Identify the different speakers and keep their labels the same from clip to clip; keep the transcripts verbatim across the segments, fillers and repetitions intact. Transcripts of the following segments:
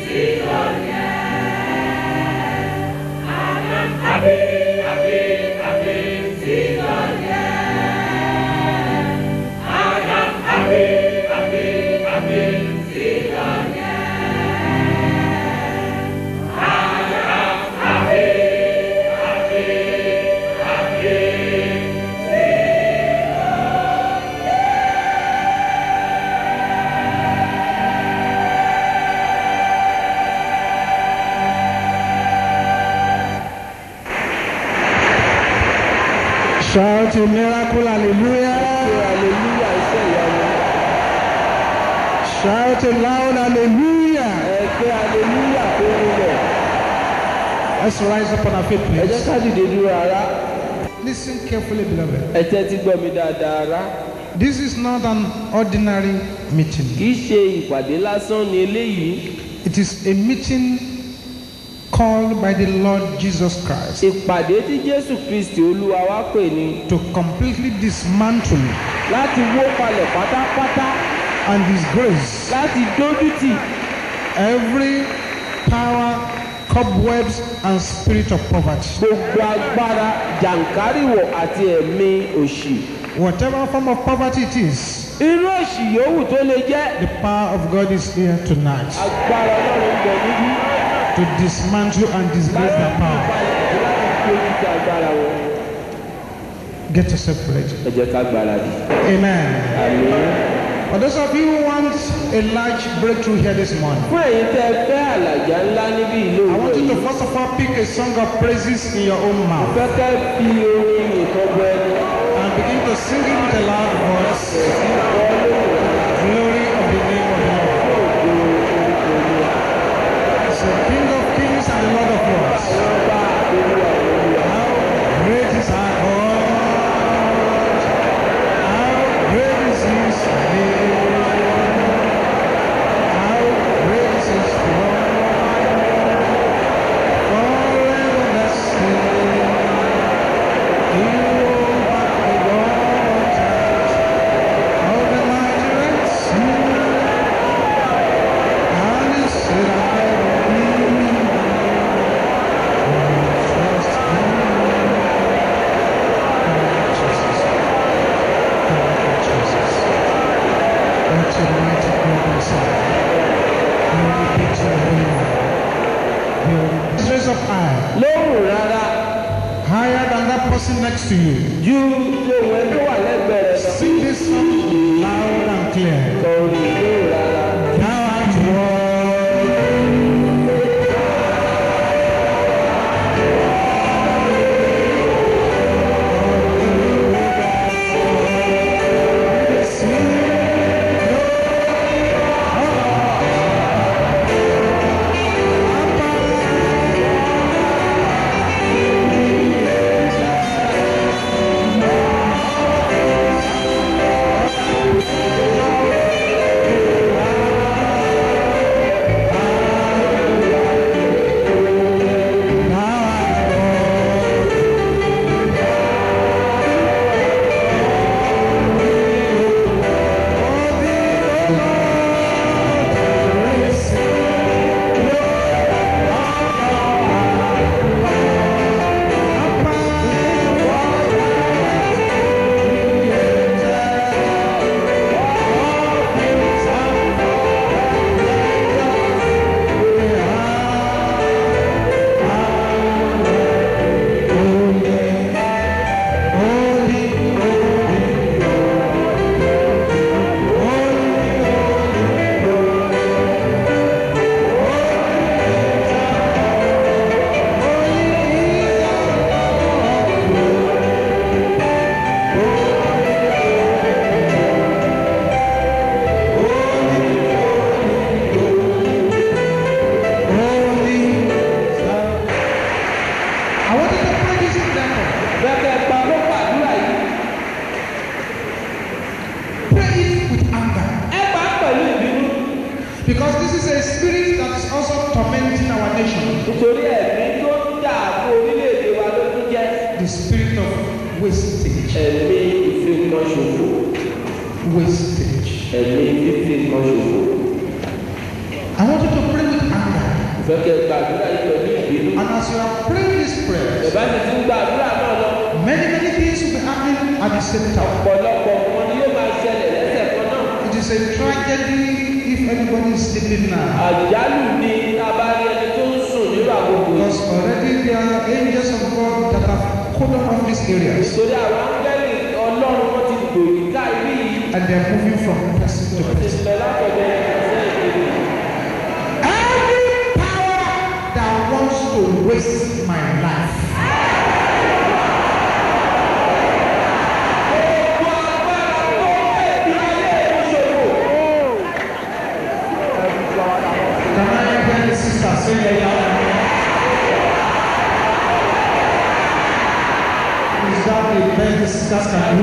Speaker 1: Shout a miracle, hallelujah. Shout a loud hallelujah. Let's rise up on our feet, please. Listen carefully, beloved. This is not an ordinary meeting. It is a meeting called by the Lord Jesus Christ to completely dismantle and disgrace every power, cobwebs, and spirit of poverty. Whatever form of poverty it is, the power of God is here tonight to dismantle and disgrace that power. Get yourself ready. Amen. For those of you who want a large breakthrough here this morning, I want you to first of all pick a song of praises in your own mouth and begin to sing it with a loud voice. Glory of the name of the Lord. It's the King of Kings and the Lord of Lords. How great is our God? How great is His name? How great is His throne? Forever the same. He will back the waters of the mighty Red Sea, and He said, I raise up high. Higher than that person next to you. Sing this song loud and clear. Thou art because this is a spirit that is also tormenting our nation. The spirit of wastage. Wastage. I want you to pray with anger. And as you are praying this prayer, many, many things will be happening at the same time. It is a tragedy if anybody is sleeping now. Because already there are angels of God that have coded off these areas. And they are moving from person to person. Every power that wants to waste my life, can I hear the sister say that? Is that the best the sisters can do?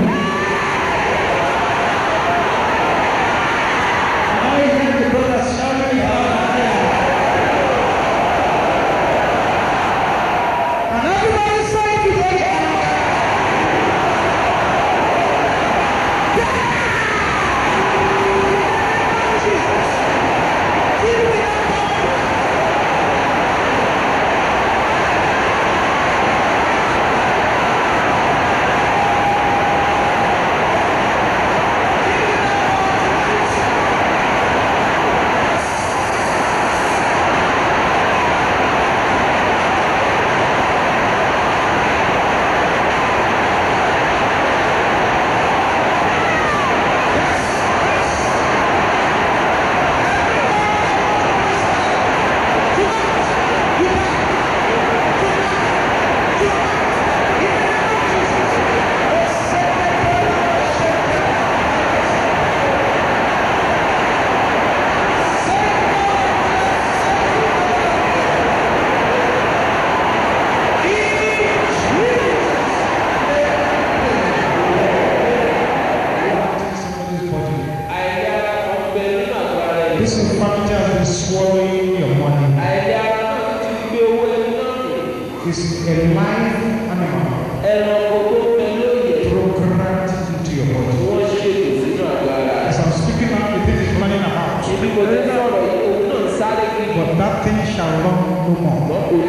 Speaker 1: This infirmity has been swallowing your money. It's a live animal programmed into your body. As I'm speaking now, the thing is running about. But that thing shall run no more.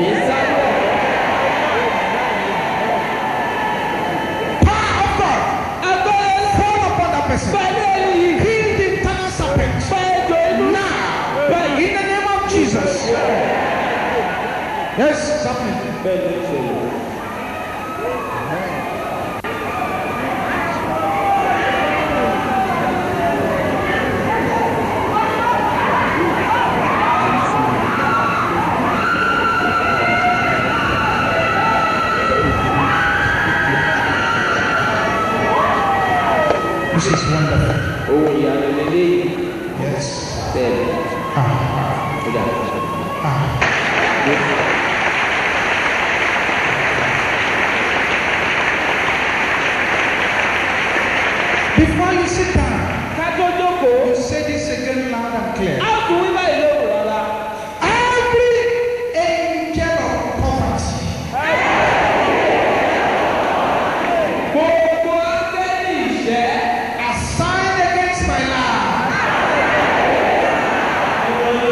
Speaker 1: Power of God, fall upon that person. Heal the internal serpent. In the name of Jesus. Yes, something. This is wonderful.
Speaker 2: Oh, yeah,
Speaker 1: yes.
Speaker 2: Ah.
Speaker 1: Ah. Before you sit down, you say this again loud and clear. Every angel of poverty, assigned against my life,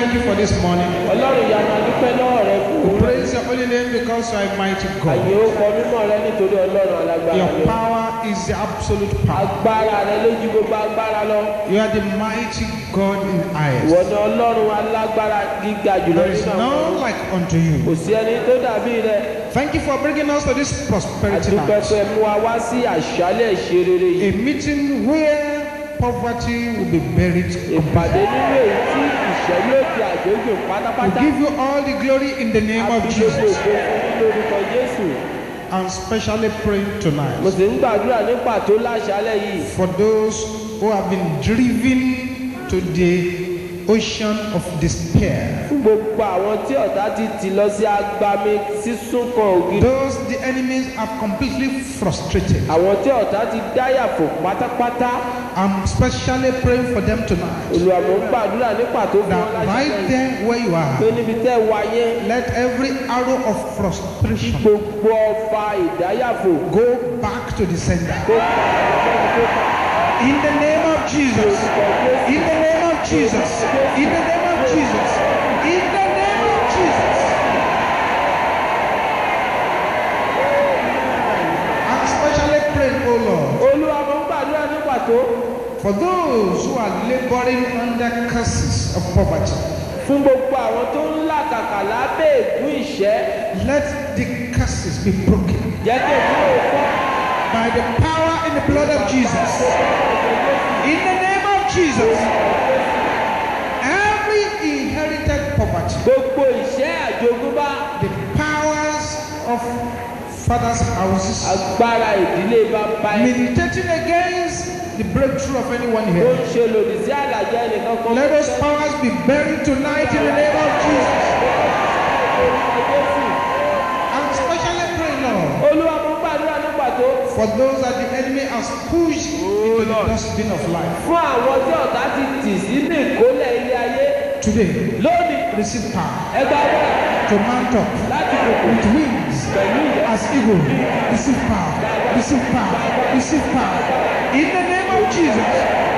Speaker 1: thank you for this morning.
Speaker 2: Ọlọ́run ìyanu adúpẹ́ lọ́wọ́ rẹ fún
Speaker 1: We
Speaker 2: òwúrọ̀.
Speaker 1: praise your holy name because you are a mighty
Speaker 2: Àyè
Speaker 1: God.
Speaker 2: orúkọ mímọ́ rẹ nítorí Ọlọ́run alágbára
Speaker 1: Your
Speaker 2: lọ.
Speaker 1: power is the absolute power.
Speaker 2: Agbára rẹ lójú gbogbo agbára lọ.
Speaker 1: You are the mighty God in
Speaker 2: Ìwọ
Speaker 1: highest.
Speaker 2: ni Ọlọ́run alágbára gíga jùlọ
Speaker 1: There is
Speaker 2: nínú àwọn
Speaker 1: none
Speaker 2: ọ̀run.
Speaker 1: like unto
Speaker 2: Kò
Speaker 1: you.
Speaker 2: sí ẹni tó dàbí rẹ.
Speaker 1: Thank you for bringing us to this prosperity
Speaker 2: Àdúpẹ́
Speaker 1: night.
Speaker 2: pé mú wa wá sí àṣálẹ̀ ìṣe rere yìí.
Speaker 1: A meeting where poverty will be buried.
Speaker 2: Ìpàdé nínú èyí tí ìṣẹ́ yóò di àjòjò
Speaker 1: We
Speaker 2: pátápátá.
Speaker 1: give you all the glory in the name of
Speaker 2: Àbílẹ̀
Speaker 1: Jesus.
Speaker 2: ògo fún nínú orúkọ Jésù.
Speaker 1: I'm specially praying
Speaker 2: Mo
Speaker 1: tonight
Speaker 2: sì ń gbàdúrà ní pàtó láṣálẹ̀ yìí.
Speaker 1: for those who have been driven to the ocean of despair.
Speaker 2: Fún gbogbo àwọn tí ọ̀tá ti tì lọ sí agbami sísún kan ògiri.
Speaker 1: Those the enemies have completely frustrated.
Speaker 2: Àwọn tí ọ̀tá ti dáyà fò pátápátá.
Speaker 1: I'm specially praying for them tonight.
Speaker 2: Olúwa mo ń gbàdúrà ní pàtó fún wọn
Speaker 1: That
Speaker 2: láṣálẹ̀
Speaker 1: right
Speaker 2: yìí.
Speaker 1: there where you
Speaker 2: Pé
Speaker 1: are,
Speaker 2: níbi tẹ́ wáyé.
Speaker 1: let every arrow of frustration
Speaker 2: Gbogbo ọfà ìdáyàfò.
Speaker 1: go back to the sender.
Speaker 2: Kó pa ọ̀gbẹ́ni kó pa.
Speaker 1: In the name of Jesus. In the name of Jesus. In the name of Jesus. In the name of Jesus. I'm specially praying, oh Lord,
Speaker 2: Olúwa mo ń gbàdúrà ní pàtó.
Speaker 1: for those who are laboring under curses of poverty.
Speaker 2: Fún gbogbo àwọn tó ń làkàkà lábẹ́ ègún ìṣẹ́.
Speaker 1: Let the curses be broken
Speaker 2: Jẹ́ kí ègún yóò fọ́.
Speaker 1: by the power in the blood of Jesus. In the name of Jesus. Every inherited poverty,
Speaker 2: Gbogbo ìṣẹ́ àjogúnbá.
Speaker 1: the powers of fathers' houses,
Speaker 2: Agbára ìdílé bàbá ẹ̀.
Speaker 1: militating against the breakthrough of anyone
Speaker 2: Ó
Speaker 1: here.
Speaker 2: ń ṣe lòdì sí àlàjá ẹnìkan kan.
Speaker 1: Let those powers be buried tonight in the name of Jesus. I'm specially praying, Lord,
Speaker 2: Olúwa mo ń gbàdúrà ní pàtó.
Speaker 1: for those that the enemy has pushed into the dustbin of life.
Speaker 2: Fún àwọn tí ọ̀tá ti tì sínú ìkólẹ̀ ilé ayé.
Speaker 1: Today,
Speaker 2: Lónìí,
Speaker 1: receive power
Speaker 2: ẹgbẹ́ agbára
Speaker 1: to mount up
Speaker 2: láti kòkò
Speaker 1: with wings
Speaker 2: pẹ̀lú ìyẹn.
Speaker 1: as eagle. Receive power, receive power, receive power. In the name of Jesus.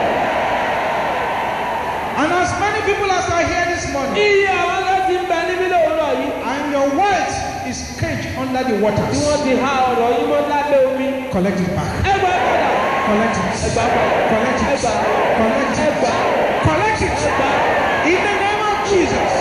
Speaker 1: And as many people as are here this morning,
Speaker 2: Iye àwọn láti ń bẹ níbí lòwúrọ̀ yìí.
Speaker 1: and your words is caged under the
Speaker 2: Tí wọ́n
Speaker 1: waters,
Speaker 2: ti ha ọ̀rọ̀ yìí mọ́ lábẹ́ omi.
Speaker 1: collect it back.
Speaker 2: Ẹgbẹ́ padà.
Speaker 1: Collect it.
Speaker 2: Ẹgbà padà.
Speaker 1: Collect it.
Speaker 2: Ẹgbà.
Speaker 1: Collect it.
Speaker 2: Ẹgbà.
Speaker 1: Collect it. In the name of Jesus.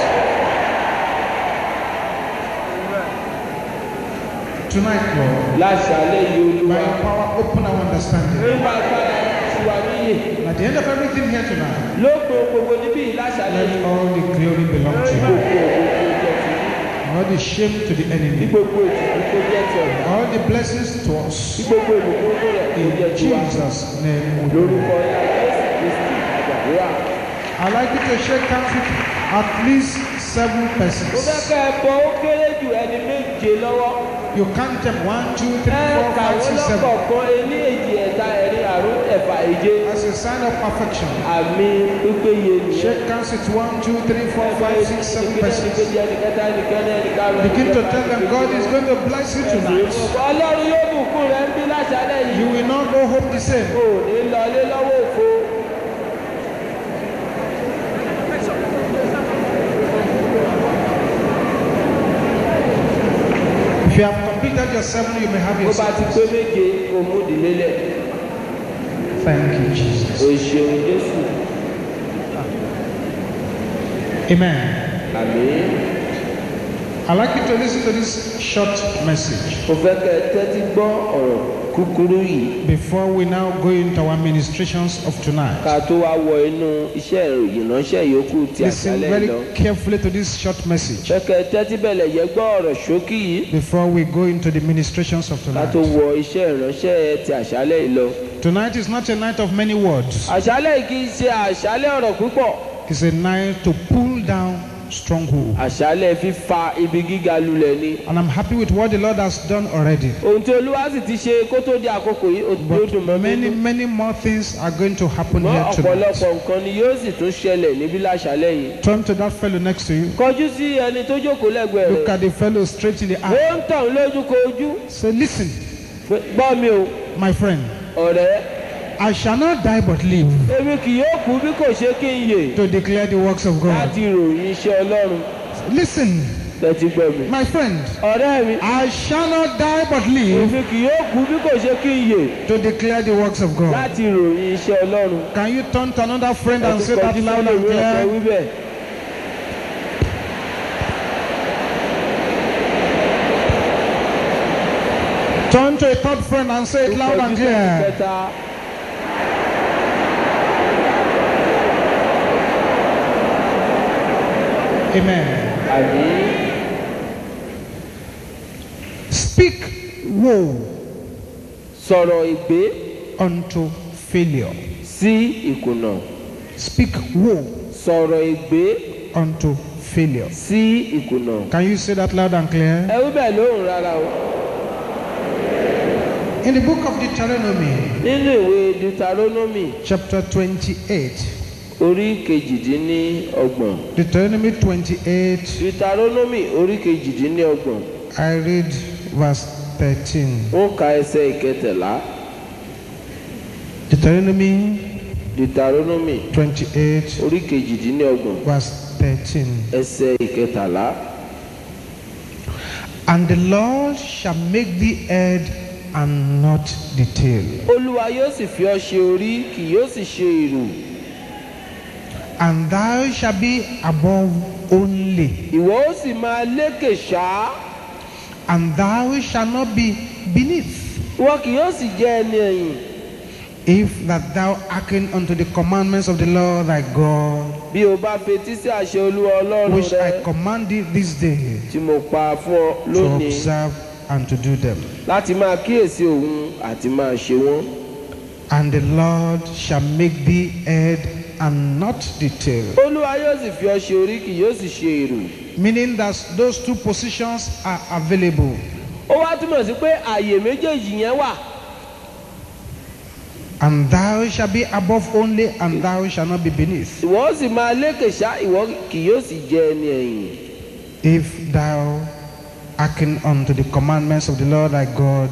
Speaker 1: Tonight, Lord,
Speaker 2: Láṣàlẹ̀ yìí
Speaker 1: by
Speaker 2: Olúwa.
Speaker 1: your power, open our understanding.
Speaker 2: Nígbà padà ti wà níyè.
Speaker 1: And at the end of everything here tonight,
Speaker 2: Lópin gbogbo níbí yìí láṣàlẹ̀
Speaker 1: let
Speaker 2: yìí.
Speaker 1: all the glory belong to
Speaker 2: Gbogbo
Speaker 1: you.
Speaker 2: ògo kó jẹ́ ti yín.
Speaker 1: All the shame to the
Speaker 2: Ní
Speaker 1: enemy.
Speaker 2: gbogbo ìtìjú kó jẹ́ ti ọ̀nà.
Speaker 1: All the blessings to
Speaker 2: Ní
Speaker 1: us.
Speaker 2: gbogbo ìbùkún tó rẹ̀ kó
Speaker 1: In
Speaker 2: jẹ́ ti wá.
Speaker 1: Jesus' name we pray.
Speaker 2: Lórúkọ ńlá Jésù Kristi àgbàdúrà.
Speaker 1: I'd like you to shake hands with at least seven
Speaker 2: Mo fẹ́
Speaker 1: persons.
Speaker 2: kẹ́ ẹ bọ ó kéré jù ẹni méje lọ́wọ́.
Speaker 1: You count them one, two, three,
Speaker 2: Ẹ
Speaker 1: four,
Speaker 2: kà
Speaker 1: five,
Speaker 2: wọ́n
Speaker 1: six, seven.
Speaker 2: lọ́kọ̀ọ̀kan ení èjì ẹ̀ta ẹ̀rin àrún ẹ̀fà èje.
Speaker 1: As a sign of perfection.
Speaker 2: Àmì pípéye nìyẹn.
Speaker 1: Shake hands with one, two, three, four, five, six, seven persons.
Speaker 2: Begin
Speaker 1: Begin to tell them God is going to bless you tonight.
Speaker 2: Ọlọ́run yóò bùkún rẹ̀ ń bí láṣálẹ̀ yìí.
Speaker 1: You will not go home the same.
Speaker 2: Kò ní lọlé lọ́wọ́ òfo.
Speaker 1: If you have completed your seven, you may have
Speaker 2: Bó
Speaker 1: your
Speaker 2: bá ti
Speaker 1: seven.
Speaker 2: pé méje, kò mú ìdílé lẹ̀.
Speaker 1: Thank you, Jesus.
Speaker 2: O ṣeun Jésù.
Speaker 1: Amen.
Speaker 2: Àmín.
Speaker 1: I'd like you to listen to this short message
Speaker 2: Mo fẹ́ kẹ́ ẹ tẹ́tí gbọ́ ọ̀rọ̀ kúkúrú yìí.
Speaker 1: before we now go into our ministrations of tonight.
Speaker 2: Ká tó wá wọ inú iṣẹ́ ìránṣẹ́ yòókù ti
Speaker 1: Listen
Speaker 2: àṣálẹ̀
Speaker 1: very
Speaker 2: lọ.
Speaker 1: carefully to this short message
Speaker 2: Fẹ́ kẹ́ ẹ tẹ́tí bẹ̀lẹ̀ yẹ gbọ́ ọ̀rọ̀ ṣókí yìí.
Speaker 1: before we go into the ministrations of
Speaker 2: Ká tó
Speaker 1: tonight.
Speaker 2: wọ iṣẹ́ ìránṣẹ́ ti àṣálẹ̀ yìí lọ.
Speaker 1: Tonight is not a night of many words.
Speaker 2: Àṣálẹ̀ yìí kì í ṣe àṣálẹ̀ ọ̀rọ̀ púpọ̀.
Speaker 1: It's a night to pull down stronghold.
Speaker 2: Àṣálẹ̀ fífa ibi gíga lulẹ̀ ni.
Speaker 1: And I'm happy with what the Lord has done already.
Speaker 2: Ohun tí Olúwa sì ti ṣe kó tó di àkókò yìí ó
Speaker 1: But
Speaker 2: dùn mọ́
Speaker 1: many,
Speaker 2: nínú.
Speaker 1: many more things are going to happen
Speaker 2: Mọ́
Speaker 1: here tonight.
Speaker 2: ọ̀pọ̀lọpọ̀ nǹkan ni yóò sì tún ṣẹlẹ̀ níbí láṣálẹ̀ yìí.
Speaker 1: Turn to that fellow next to you.
Speaker 2: Kọjú sí ẹni tó jókòó lẹ́gbẹ̀ẹ́
Speaker 1: Look
Speaker 2: rẹ̀.
Speaker 1: at the fellow straight in the
Speaker 2: Ó
Speaker 1: eye.
Speaker 2: ń tàn lójú ko ojú.
Speaker 1: Say, listen,
Speaker 2: Gbọ́ mi o,
Speaker 1: my friend,
Speaker 2: ọ̀rẹ́.
Speaker 1: I shall not die but live.
Speaker 2: Èmi kì yóò kú bí kò ṣe kí n yè.
Speaker 1: To declare the works of God.
Speaker 2: Láti ròyìn iṣẹ́ Ọlọ́run.
Speaker 1: Listen. My friend.
Speaker 2: Ọ̀rẹ́ mi.
Speaker 1: I shall not die but live.
Speaker 2: Èmi kì yóò kú bí kò ṣe kí n yè.
Speaker 1: To declare the works of God.
Speaker 2: Láti ròyìn iṣẹ́ Ọlọ́run.
Speaker 1: Can you turn to another friend and say that loud and clear? Turn to a third friend and say it loud and clear. Amen.
Speaker 2: Amen.
Speaker 1: Speak woe.
Speaker 2: Sọ̀rọ̀ ìgbé.
Speaker 1: Unto failure.
Speaker 2: Sí ìkùnà.
Speaker 1: Speak woe.
Speaker 2: Sọ̀rọ̀ ìgbé.
Speaker 1: Unto failure.
Speaker 2: Sí ìkùnà.
Speaker 1: Can you say that loud and clear?
Speaker 2: Ẹ wí bẹ́ẹ̀ lóhùn rárá o.
Speaker 1: In the book of Deuteronomy.
Speaker 2: Nínú ìwé Deuteronomy.
Speaker 1: Chapter twenty-eight.
Speaker 2: Orí kejìdínlọ́gbọ̀n.
Speaker 1: Deuteronomy twenty-eight.
Speaker 2: Deuteronomy orí kejìdínlọ́gbọ̀n.
Speaker 1: I read verse thirteen.
Speaker 2: Ó ka ẹsẹ̀ ìkẹtẹ̀lá.
Speaker 1: Deuteronomy.
Speaker 2: Deuteronomy.
Speaker 1: twenty-eight.
Speaker 2: Orí kejìdínlọ́gbọ̀n.
Speaker 1: Verse thirteen.
Speaker 2: Ẹsẹ̀ ìkẹtàlá.
Speaker 1: And the Lord shall make thee head and not the tail.
Speaker 2: Olúwa yóò sì fi ọ́ ṣe orí, kì yóò sì ṣe ìrù.
Speaker 1: And thou shalt be above only.
Speaker 2: Ìwọ ó sì máa lékè ṣá.
Speaker 1: And thou shalt not be beneath.
Speaker 2: Ìwọ kì yóò sì jẹ́ ẹni ẹ̀yìn.
Speaker 1: If that thou hearken unto the commandments of the Lord thy God.
Speaker 2: Bí o bá fetí sí àṣẹ Olúwa Ọlọ́run rẹ.
Speaker 1: Which I command thee this day.
Speaker 2: Tí mo pa fún ọ lónìí.
Speaker 1: To observe and to do them.
Speaker 2: Láti máa kíyèsí òun àti máa ṣe wọ́n.
Speaker 1: And the Lord shall make thee head and not the tail.
Speaker 2: Olúwa yóò sì fi ọ́ ṣe orí, kì yóò sì ṣe ìrù.
Speaker 1: Meaning that those two positions are available.
Speaker 2: Ó wá túmọ̀ sí pé àyè méjèèjì yẹn wà.
Speaker 1: And thou shalt be above only, and thou shalt not be beneath.
Speaker 2: Ìwọ ó sì máa lékè ṣá, ìwọ kì yóò sì jẹ́ ẹni ẹ̀yìn.
Speaker 1: If thou hearken unto the commandments of the Lord thy God,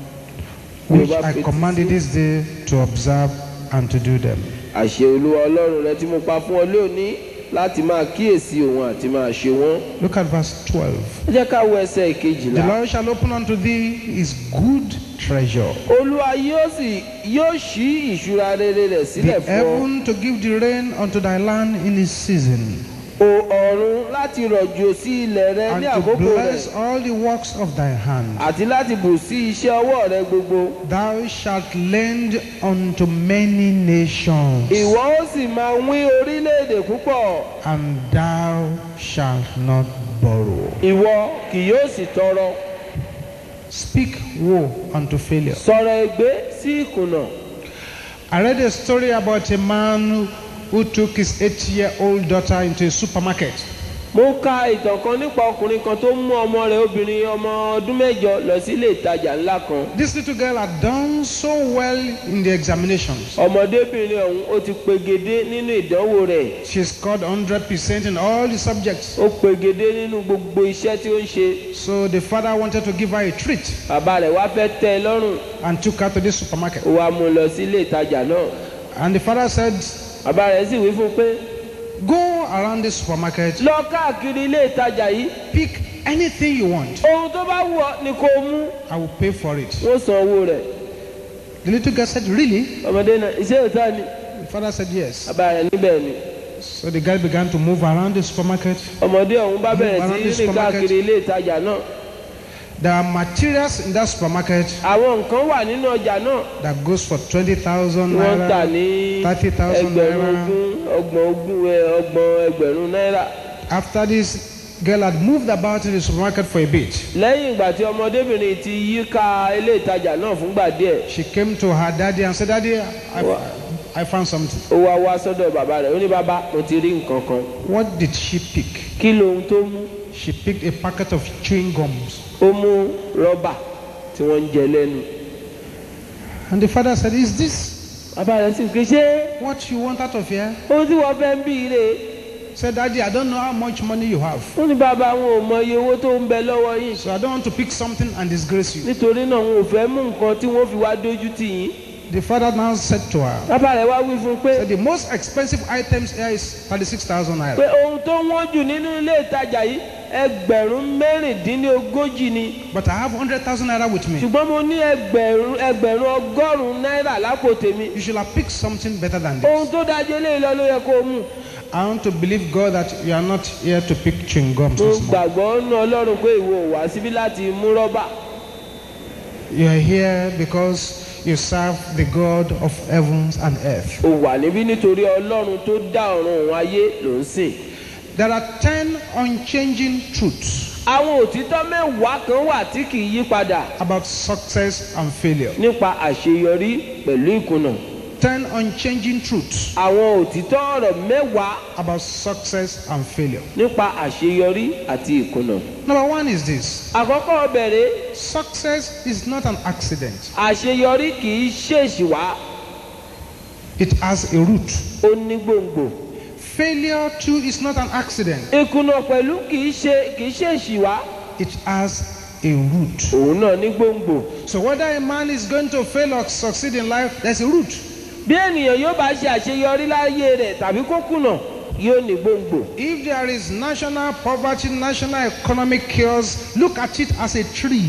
Speaker 1: which I commanded this day to observe and to do them.
Speaker 2: Àṣẹ Olúwa Ọlọ́run rẹ tí mo pa fún ọ lónìí láti máa kíyèsí òun àti máa ṣe wọ́n.
Speaker 1: Look at verse twelve.
Speaker 2: Ẹ jẹ́ ká wo ẹsẹ̀ ìkejìlá.
Speaker 1: The Lord shall open unto thee his good treasure.
Speaker 2: Olúwa yóò sì yóò ṣí ìṣúra rere rẹ̀ sílẹ̀ fún ọ.
Speaker 1: The heaven to give the rain unto thy land in his season.
Speaker 2: Ọ̀run láti rọ̀jò sí ilẹ̀ rẹ ní àkókò rẹ̀.
Speaker 1: And to bless all the works of thy hand.
Speaker 2: Àti láti bù sí iṣẹ́ ọwọ́ rẹ gbogbo.
Speaker 1: Thou shalt lend unto many nations.
Speaker 2: Ìwọ ó sì máa wín orílẹ̀-èdè púpọ̀.
Speaker 1: And thou shalt not borrow.
Speaker 2: Ìwọ kì yóò sì tọrọ.
Speaker 1: Speak woe unto failure.
Speaker 2: Sọ̀rọ̀ ègbé sí ìkùnà.
Speaker 1: I read a story about a man who took his eight-year-old daughter into a supermarket.
Speaker 2: Mo ka ìtàn kan nípa ọkùnrin kan tó mú ọmọ rẹ̀ obìnrin ọmọ ọdún mẹ́jọ lọ sí ilé ìtajà ńlá kan.
Speaker 1: This little girl had done so well in the examinations.
Speaker 2: Ọmọdébìnrin ọ̀hún ó ti pegedé nínú ìdánwò rẹ̀.
Speaker 1: She scored one hundred percent in all the subjects.
Speaker 2: Ó pegedé nínú gbogbo iṣẹ́ tí ó ń ṣe.
Speaker 1: So the father wanted to give her a treat.
Speaker 2: Bàbá rẹ̀ wá fẹ́ tẹ́ ẹ lọ́rùn.
Speaker 1: And took her to this supermarket.
Speaker 2: Ó wá mú lọ sí ilé ìtajà náà.
Speaker 1: And the father said.
Speaker 2: Bàbá rẹ̀ sì wí fún un pé.
Speaker 1: Go around the supermarket.
Speaker 2: Lọ káàkiri ilé ìtajà yìí.
Speaker 1: Pick anything you want.
Speaker 2: Ohun tó bá wù ọ́ ni kó mú.
Speaker 1: I will pay for it.
Speaker 2: Wọ́n san owó rẹ̀.
Speaker 1: The little girl said, really?
Speaker 2: Ọmọdé náà iṣẹ́ òótọ́ ni.
Speaker 1: The father said yes.
Speaker 2: Bàbá rẹ̀ níbẹ̀ ni.
Speaker 1: So the girl began to move around the supermarket.
Speaker 2: Ọmọdé ọ̀hún bá bẹ̀rẹ̀ sí rìn káàkiri ilé ìtajà náà.
Speaker 1: There are materials in that supermarket.
Speaker 2: Àwọn nǹkan wà nínú ọjà náà.
Speaker 1: That goes for twenty thousand naira.
Speaker 2: Wọ́n tà ní
Speaker 1: thirty thousand naira.
Speaker 2: ẹgbẹ̀rún ogún ọgbọ̀n ogún ọgbọ̀n ẹgbẹ̀rún náírà.
Speaker 1: After this girl had moved about in the supermarket for a bit.
Speaker 2: Lẹ́yìn ìgbà tí ọmọdébìnrin ti yí ká ilé ìtajà náà fúngbà díẹ̀.
Speaker 1: She came to her daddy and said, Daddy, I, I found something.
Speaker 2: Ó wá wá sọ́dọ̀ bàbá rẹ̀ ó ní bàbá mo ti rí nǹkan kan.
Speaker 1: What did she pick?
Speaker 2: Kí lohun tó mú?
Speaker 1: She picked a packet of chewing gums.
Speaker 2: Ó mú rọ́bà tí wọ́n ń jẹ lẹ́nu.
Speaker 1: And the father said, is this?
Speaker 2: Bàbá rẹ̀ sì ké ṣé.
Speaker 1: What you want out of here?
Speaker 2: Ohun tí wọ́n fẹ́ ń bí ire.
Speaker 1: Said, Daddy, I don't know how much money you have.
Speaker 2: Ó ní bàbá wọn ò mọ iye owó tó ń bẹ lọ́wọ́ yìí.
Speaker 1: So I don't want to pick something and disgrace you.
Speaker 2: Nítorí náà wọn ò fẹ́ mú nǹkan tí wọ́n fi wá dójú tì yín.
Speaker 1: The father now said to her,
Speaker 2: bàbá rẹ̀ wá wí fún un pé
Speaker 1: so the most expensive items here is thirty-six thousand
Speaker 2: pé
Speaker 1: naira.
Speaker 2: ohun tó wọ́n jù nínú ilé ìtajà yìí ẹgbẹ̀rún mẹ́rìndínlógójì ni.
Speaker 1: But I have one hundred thousand naira with me.
Speaker 2: ṣùgbọ́n mo ní ẹgbẹ̀rún ẹgbẹ̀rún ọgọ́rùn-ún náírà lápò tèmi.
Speaker 1: You should have picked something better than
Speaker 2: ohun
Speaker 1: this.
Speaker 2: tó dájú eléyìí lọ ló yẹ kó o mú.
Speaker 1: I want to believe God that you are not here to pick chewing gums
Speaker 2: mo
Speaker 1: this morning.
Speaker 2: gbàgbọ́ nínú Ọlọ́run pé ìwọ ò wá síbí láti mú rọ́bà.
Speaker 1: You are here because you serve the God of heavens and earth.
Speaker 2: o wà níbí nítorí Ọlọ́run tó dá ọ̀run òun ayé ló ń sìn.
Speaker 1: There are ten unchanging truths
Speaker 2: àwọn òtítọ́ mẹ́wàá kan wà tí kì í yí padà
Speaker 1: about success and failure.
Speaker 2: nípa àṣeyọrí pẹ̀lú ìkùnà.
Speaker 1: Ten unchanging truths
Speaker 2: àwọn òtítọ́ ọ̀rọ̀ mẹ́wàá
Speaker 1: about success and failure.
Speaker 2: nípa àṣeyọrí àti ìkùnà.
Speaker 1: Number one is this.
Speaker 2: àkọ́kọ́ bẹ̀rẹ̀
Speaker 1: Success is not an accident.
Speaker 2: àṣeyọrí kì í ṣèṣì wá,
Speaker 1: It has a root.
Speaker 2: ó ní gbòǹgbò.
Speaker 1: Failure too is not an accident.
Speaker 2: ìkùnà pẹ̀lú kì í ṣe kì í ṣèṣì wá,
Speaker 1: It has a root.
Speaker 2: òun náà ní gbòǹgbò.
Speaker 1: So whether a man is going to fail or succeed in life, there's a root.
Speaker 2: bí ènìyàn yóò bá ṣe àṣeyọrí láyé rẹ̀ tàbí kó kùnà yóò ní gbòǹgbò.
Speaker 1: If there is national poverty, national economic chaos, look at it as a tree.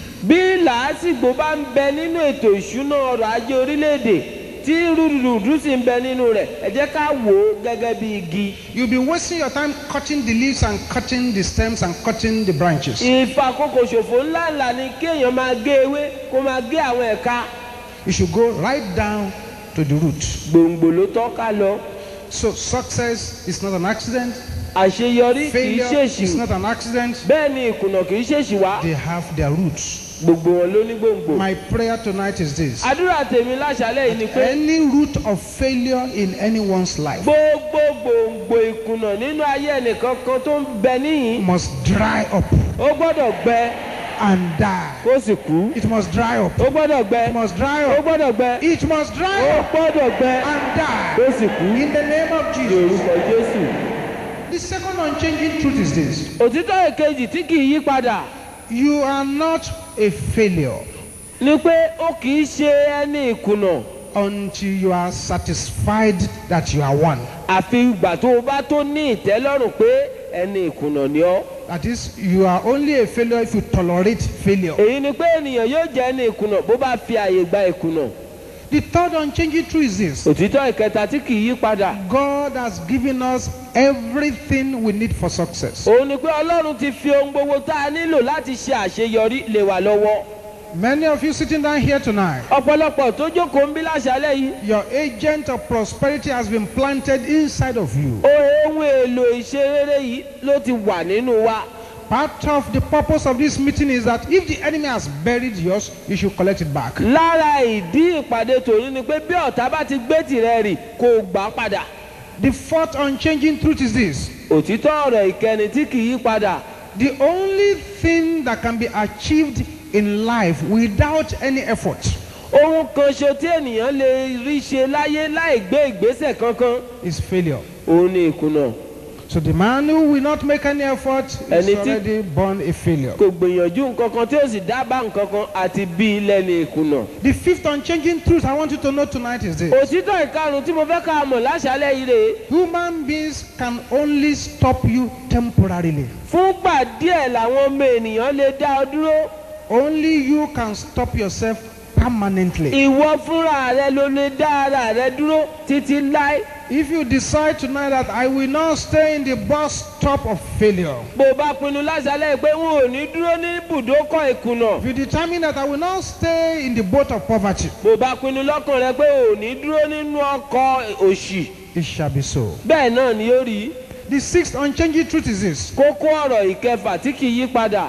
Speaker 2: bí làásìgbò bá ń bẹ nínú ètò ìṣúná ọrọ̀ ajé orílẹ̀-èdè tí rúdurùdu sì ń bẹ nínú rẹ̀, ẹ jẹ́ ká wò ó gẹ́gẹ́ bí igi.
Speaker 1: You'll be wasting your time cutting the leaves and cutting the stems and cutting the branches.
Speaker 2: ìfàkókò ṣòfò ńláńlá ni kéèyàn máa gé ewé kó máa gé àwọn ẹ̀ka.
Speaker 1: You should go right down to the root.
Speaker 2: gbòǹgbò ló tọ́ ká lọ.
Speaker 1: So success is not an accident.
Speaker 2: àṣeyọrí kì í
Speaker 1: Failure
Speaker 2: ṣèṣì,
Speaker 1: is not an accident.
Speaker 2: bẹ́ẹ̀ ni ìkùnà kì í ṣèṣì wá.
Speaker 1: They have their roots.
Speaker 2: gbogbo wọn ló ní gbòǹgbò.
Speaker 1: My prayer tonight is this.
Speaker 2: àdúrà tèmi láṣálẹ́ yìí ni pé
Speaker 1: Any root of failure in anyone's life
Speaker 2: gbogbo gbòǹgbò ìkùnà nínú ayé ẹnìkan kan tó ń bẹ níyìn
Speaker 1: must dry up
Speaker 2: ó gbọ́dọ̀ gbẹ
Speaker 1: and die.
Speaker 2: kó sì kú.
Speaker 1: It must dry up.
Speaker 2: ó gbọ́dọ̀ gbẹ
Speaker 1: It must dry
Speaker 2: ó
Speaker 1: up.
Speaker 2: gbọ́dọ̀ gbẹ
Speaker 1: It must dry
Speaker 2: ó
Speaker 1: up
Speaker 2: gbọ́dọ̀ gbẹ
Speaker 1: and die.
Speaker 2: kó sì kú.
Speaker 1: In the name of
Speaker 2: ní
Speaker 1: Jesus.
Speaker 2: orúkọ Jésù.
Speaker 1: The second unchanging truth is this.
Speaker 2: òtítọ́ èkejì tí kì í yí padà
Speaker 1: You are not a failure
Speaker 2: ni pé ó kì í ṣe ẹni ìkùnà
Speaker 1: until you are satisfied that you are one.
Speaker 2: àfi ìgbà tó o bá tó ní ìtẹ́lọ́rùn pé ẹni ìkùnà ni ọ́.
Speaker 1: That is, you are only a failure if you tolerate failure.
Speaker 2: èyí ni pé ènìyàn yóò jẹ́ ẹni ìkùnà bó bá fi àyè gba ìkùnà.
Speaker 1: The third unchanging truth is this.
Speaker 2: òtítọ́ ìkẹta tí kì í yí padà
Speaker 1: God has given us everything we need for success.
Speaker 2: òun ni pé Ọlọ́run ti fi ohun gbogbo tá a nílò láti ṣe àṣeyọrí lé wa lọ́wọ́.
Speaker 1: Many of you sitting down here tonight,
Speaker 2: ọ̀pọ̀lọpọ̀ tó jókòó ń bí láṣálẹ́ yìí
Speaker 1: your agent of prosperity has been planted inside of you.
Speaker 2: ohun èlò ìṣerere yìí ló ti wà nínú wa.
Speaker 1: Part of the purpose of this meeting is that if the enemy has buried yours, you should collect it back.
Speaker 2: lára ìdí ìpàdé tòní ni pé bí ọ̀tá bá ti gbé tìrẹ rì kó o gbà á padà.
Speaker 1: The fourth unchanging truth is this.
Speaker 2: òtítọ́ ọ̀rọ̀ ìkẹni tí kì í yí padà
Speaker 1: The only thing that can be achieved in life without any effort
Speaker 2: ohun kan ṣo tí ènìyàn lè rí ṣe láyé láì gbé ìgbésẹ̀ kankan
Speaker 1: is failure.
Speaker 2: òun ni ìkùnà.
Speaker 1: So the man who will not make any effort is
Speaker 2: Ẹni tí-
Speaker 1: already born a failure.
Speaker 2: kò gbìyànjú nǹkan kan tí ó sì dábàá nǹkan kan àti bí ilẹ̀ ni ìkùnà.
Speaker 1: The fifth unchanging truth I want you to know tonight is this.
Speaker 2: òtítọ́ ìkarùn-ún tí mo fẹ́ ká mọ̀ láṣálẹ́ yìí rèé.
Speaker 1: Human beings can only stop you temporarily.
Speaker 2: fúngbà díẹ̀ làwọn ọmọ ènìyàn lè dá ọ dúró.
Speaker 1: Only you can stop yourself permanently.
Speaker 2: ìwọ fúnra rẹ ló lè dá ara rẹ dúró títí láé.
Speaker 1: If you decide tonight that I will not stay in the bus stop of failure,
Speaker 2: bó o bá pinnu láṣálẹ́ pé wọn ò ní dúró ní ibùdókọ̀ ìkùnà.
Speaker 1: if you determine that I will not stay in the boat of poverty,
Speaker 2: bó o bá pinnu lọ́kàn rẹ pé ò ní dúró nínú ọkọ̀ òṣì.
Speaker 1: it shall be so.
Speaker 2: bẹ́ẹ̀ náà ni ó rí.
Speaker 1: The sixth unchanging truth is this.
Speaker 2: kókó ọ̀rọ̀ ìkẹfà tí kì í yí padà.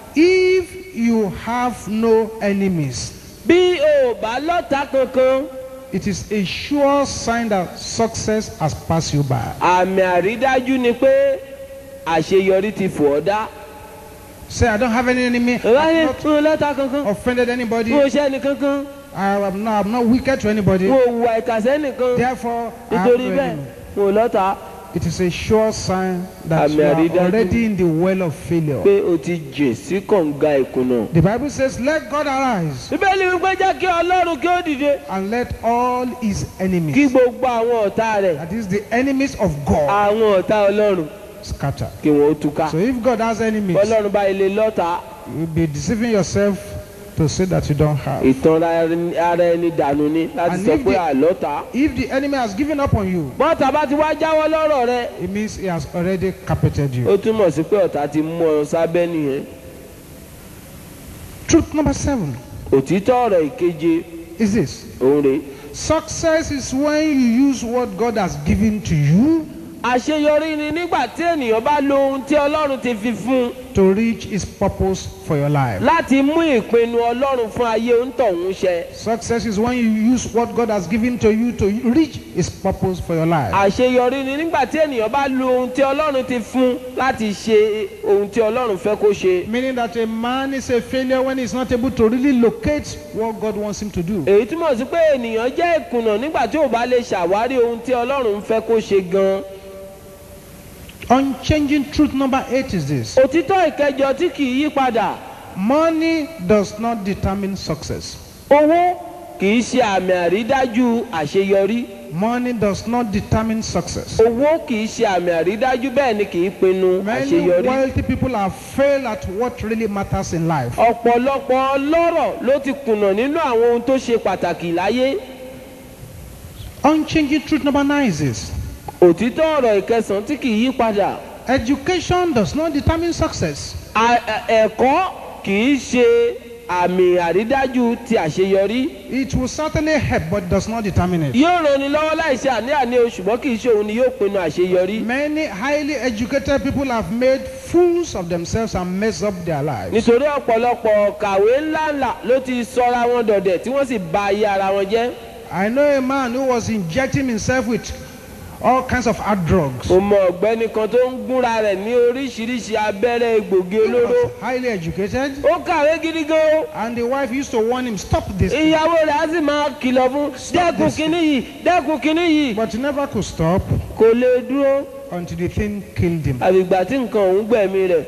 Speaker 1: If you have no enemies,
Speaker 2: bí o ò bá lọ́tà kankan
Speaker 1: it is a sure sign that success has passed you by.
Speaker 2: àmì àrídájú ni pé àṣeyọrí ti fò ọ́ dá.
Speaker 1: Say, I don't have any enemy.
Speaker 2: ìwádìí
Speaker 1: I've not
Speaker 2: fún lọ́tà kankan
Speaker 1: offended anybody.
Speaker 2: fún oṣẹ́ nìkankan
Speaker 1: I am not, I'm not wicked to anybody.
Speaker 2: fún òwúwa ìkàsẹ́ nìkan
Speaker 1: Therefore, I have
Speaker 2: nítorí
Speaker 1: no
Speaker 2: bẹ́ẹ̀
Speaker 1: enemy.
Speaker 2: fún lọ́tà.
Speaker 1: It is a sure sign that you are already in the well of failure.
Speaker 2: Pé o ti jìn sí kànga ìkùnà.
Speaker 1: The Bible says, let God arise.
Speaker 2: Bíbélì wípé jẹ́ kí Ọlọ́run kí ó dìde.
Speaker 1: And let all his enemies.
Speaker 2: Kí gbogbo àwọn ọ̀tá rẹ̀.
Speaker 1: That is the enemies of God.
Speaker 2: Àwọn ọ̀tá Ọlọ́run.
Speaker 1: Scatter.
Speaker 2: Kí wọ́n ó túká.
Speaker 1: So if God has enemies.
Speaker 2: Ọlọ́run bá ilé lọ́tà.
Speaker 1: You will be deceiving yourself to say that you don't have.
Speaker 2: Ìtàn ara ẹni dànù ni láti sọ pé àlọ́ta.
Speaker 1: If the enemy has given up on you.
Speaker 2: Bọ́tà bá ti wá jáwọ́ lọ́rọ̀ rẹ.
Speaker 1: It means he has already carpeted you.
Speaker 2: Ó túmọ̀ sí pé ọ̀tá ti mú ọ sábẹ́ nìyẹn.
Speaker 1: Truth number seven.
Speaker 2: Òtítọ́ ọ̀rọ̀ ìkeje.
Speaker 1: Is this.
Speaker 2: Òun rè.
Speaker 1: Success is when you use what God has given to you.
Speaker 2: Àṣeyọrí ni nígbà tí ènìyàn bá lo ohun tí Ọlọ́run ti fi fún un.
Speaker 1: To reach his purpose for your life.
Speaker 2: Láti mú ìpinnu Ọlọ́run fún ayé òǹtọ̀hún ṣẹ.
Speaker 1: Success is when you use what God has given to you to reach his purpose for your life.
Speaker 2: Àṣeyọrí ni nígbà tí ènìyàn bá lo ohun tí Ọlọ́run ti fún láti ṣe ohun tí Ọlọ́run fẹ́ kó ṣe.
Speaker 1: Meaning that a man is a failure when he is not able to really locate what God wants him to do.
Speaker 2: Èyí túmọ̀ sí pé ènìyàn jẹ́ ìkùnà nígbà tí ò bá lè ṣàwárí ohun tí Ọlọ́run fẹ́ kó ṣe gan.
Speaker 1: Unchanging truth number eight is this.
Speaker 2: Òtítọ́ ìkẹjọ tí kì í yí padà.
Speaker 1: Money does not determine success.
Speaker 2: Owó kì í ṣe àmì àrídájú àṣeyọrí.
Speaker 1: Money does not determine success.
Speaker 2: Owó kì í ṣe àmì àrídájú bẹ́ẹ̀ ni kì í pinnu àṣeyọrí.
Speaker 1: Many wealthy people have failed at what really matters in life.
Speaker 2: Ọ̀pọ̀lọpọ̀ ọlọ́rọ̀ ló ti kùnà nínú àwọn ohun tó ṣe pàtàkì láyé.
Speaker 1: Unchanging truth number nine is this.
Speaker 2: Òtítọ́ ọ̀rọ̀ ìkẹsàn-án tí kì í yí padà.
Speaker 1: Education does not determine success.
Speaker 2: Ẹ̀kọ́ kì í ṣe àmì àrídájú ti àṣeyọrí.
Speaker 1: It will certainly help but does not determine it.
Speaker 2: Yóò ràn ní lọ́wọ́ láìsí àní-àní o ṣùgbọ́n kì í ṣe òun ni yóò pinnu àṣeyọrí.
Speaker 1: Many highly educated people have made fools of themselves and messed up their lives.
Speaker 2: Nítorí ọ̀pọ̀lọpọ̀ kàwé ńláńlá ló ti sọra wọn dọ̀dẹ̀ tí wọ́n sì bà ayé ara wọn jẹ́.
Speaker 1: I know a man who was injecting himself with all kinds of hard drugs.
Speaker 2: Mo mọ ọ̀gbẹ́ni kan tó ń gúnra rẹ̀ ní oríṣiríṣi abẹ́rẹ́ egbògi olóró.
Speaker 1: Highly educated.
Speaker 2: Ó kàwé gidi gan.
Speaker 1: And the wife used to warn him, stop this.
Speaker 2: Ìyàwó rẹ̀ á sì máa kìlọ̀ fún dẹ́kun kínní yìí dẹ́kun kínní yìí.
Speaker 1: But he never could stop.
Speaker 2: Kò lè dúró.
Speaker 1: Until the thing killed him.
Speaker 2: Àbígbà tí nǹkan òun gbẹ̀mí rẹ̀.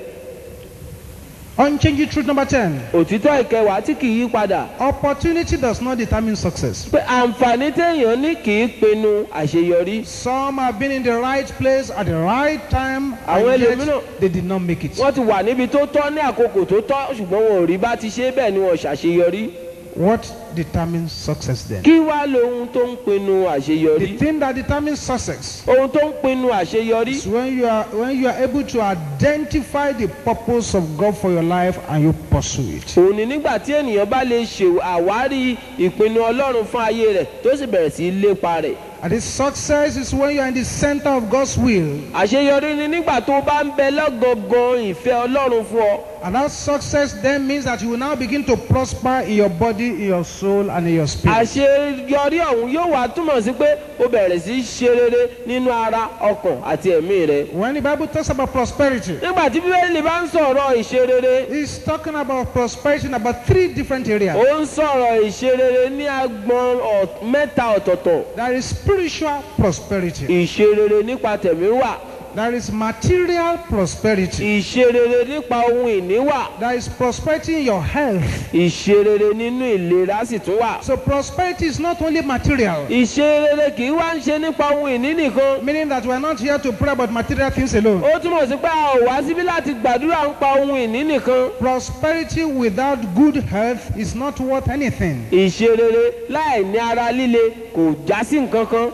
Speaker 1: Unchanging truth number ten.
Speaker 2: Òtítọ́ ìkẹwàá tí kì í yí padà.
Speaker 1: Opportunity does not determine success.
Speaker 2: Pé àǹfààní téèyàn ní kì í pinnu àṣeyọrí.
Speaker 1: Some have been in the right place at the right time and yet they did not make it.
Speaker 2: Wọ́n ti wà níbi tó tọ́ ní àkókò tó tọ́ ṣùgbọ́n wọn ò rí bá ti ṣe bẹ́ẹ̀ ni wọ́n ṣàṣeyọrí.
Speaker 1: What determines success then?
Speaker 2: Kí wá lohun tó ń pinnu àṣeyọrí?
Speaker 1: The thing that determines success.
Speaker 2: Ohun tó ń pinnu àṣeyọrí.
Speaker 1: Is when you are when you are able to identify the purpose of God for your life and you pursue it.
Speaker 2: Òun ni nígbà tí ènìyàn bá lè ṣe àwárí ìpinnu Ọlọ́run fún ayé rẹ̀ tó sì bẹ̀rẹ̀ sí í lépa rẹ̀.
Speaker 1: And this success is when you are in the center of God's will.
Speaker 2: Àṣeyọrí ni nígbà tó bá ń bẹ lọ́gọ̀ọ̀gàn ìfẹ́ Ọlọ́run fún ọ.
Speaker 1: And that success then means that you will now begin to prosper in your body, in your soul, and in your spirit.
Speaker 2: Àṣeyọrí ọ̀hún yóò wá túmọ̀ sí pé o bẹ̀rẹ̀ sí í ṣe rere nínú ara, ọkàn àti ẹ̀mí rẹ.
Speaker 1: When the Bible talks about prosperity,
Speaker 2: nígbà tí Bíbélì bá ń sọ̀rọ̀ ìṣe rere,
Speaker 1: it's talking about prosperity in about three different areas.
Speaker 2: Ó ń sọ̀rọ̀ ìṣe rere ní agbọn mẹ́ta ọ̀tọ̀ọ̀tọ̀.
Speaker 1: There is spiritual prosperity.
Speaker 2: Ìṣe rere nípa tẹ̀mí wà.
Speaker 1: There is material prosperity.
Speaker 2: Ìṣe rere nípa ohun ìní wà.
Speaker 1: There is prosperity in your health.
Speaker 2: Ìṣe rere nínú ìlera sì tún wà.
Speaker 1: So prosperity is not only material.
Speaker 2: Ìṣe rere kì í wá ń ṣe nípa ohun ìní nìkan.
Speaker 1: Meaning that we are not here to pray about material things alone.
Speaker 2: Ó túmọ̀ sí pé a ò wá síbí láti gbàdúrà nípa ohun ìní nìkan.
Speaker 1: Prosperity without good health is not worth anything.
Speaker 2: Ìṣe rere láì ní ara líle kò já sí nǹkan kan.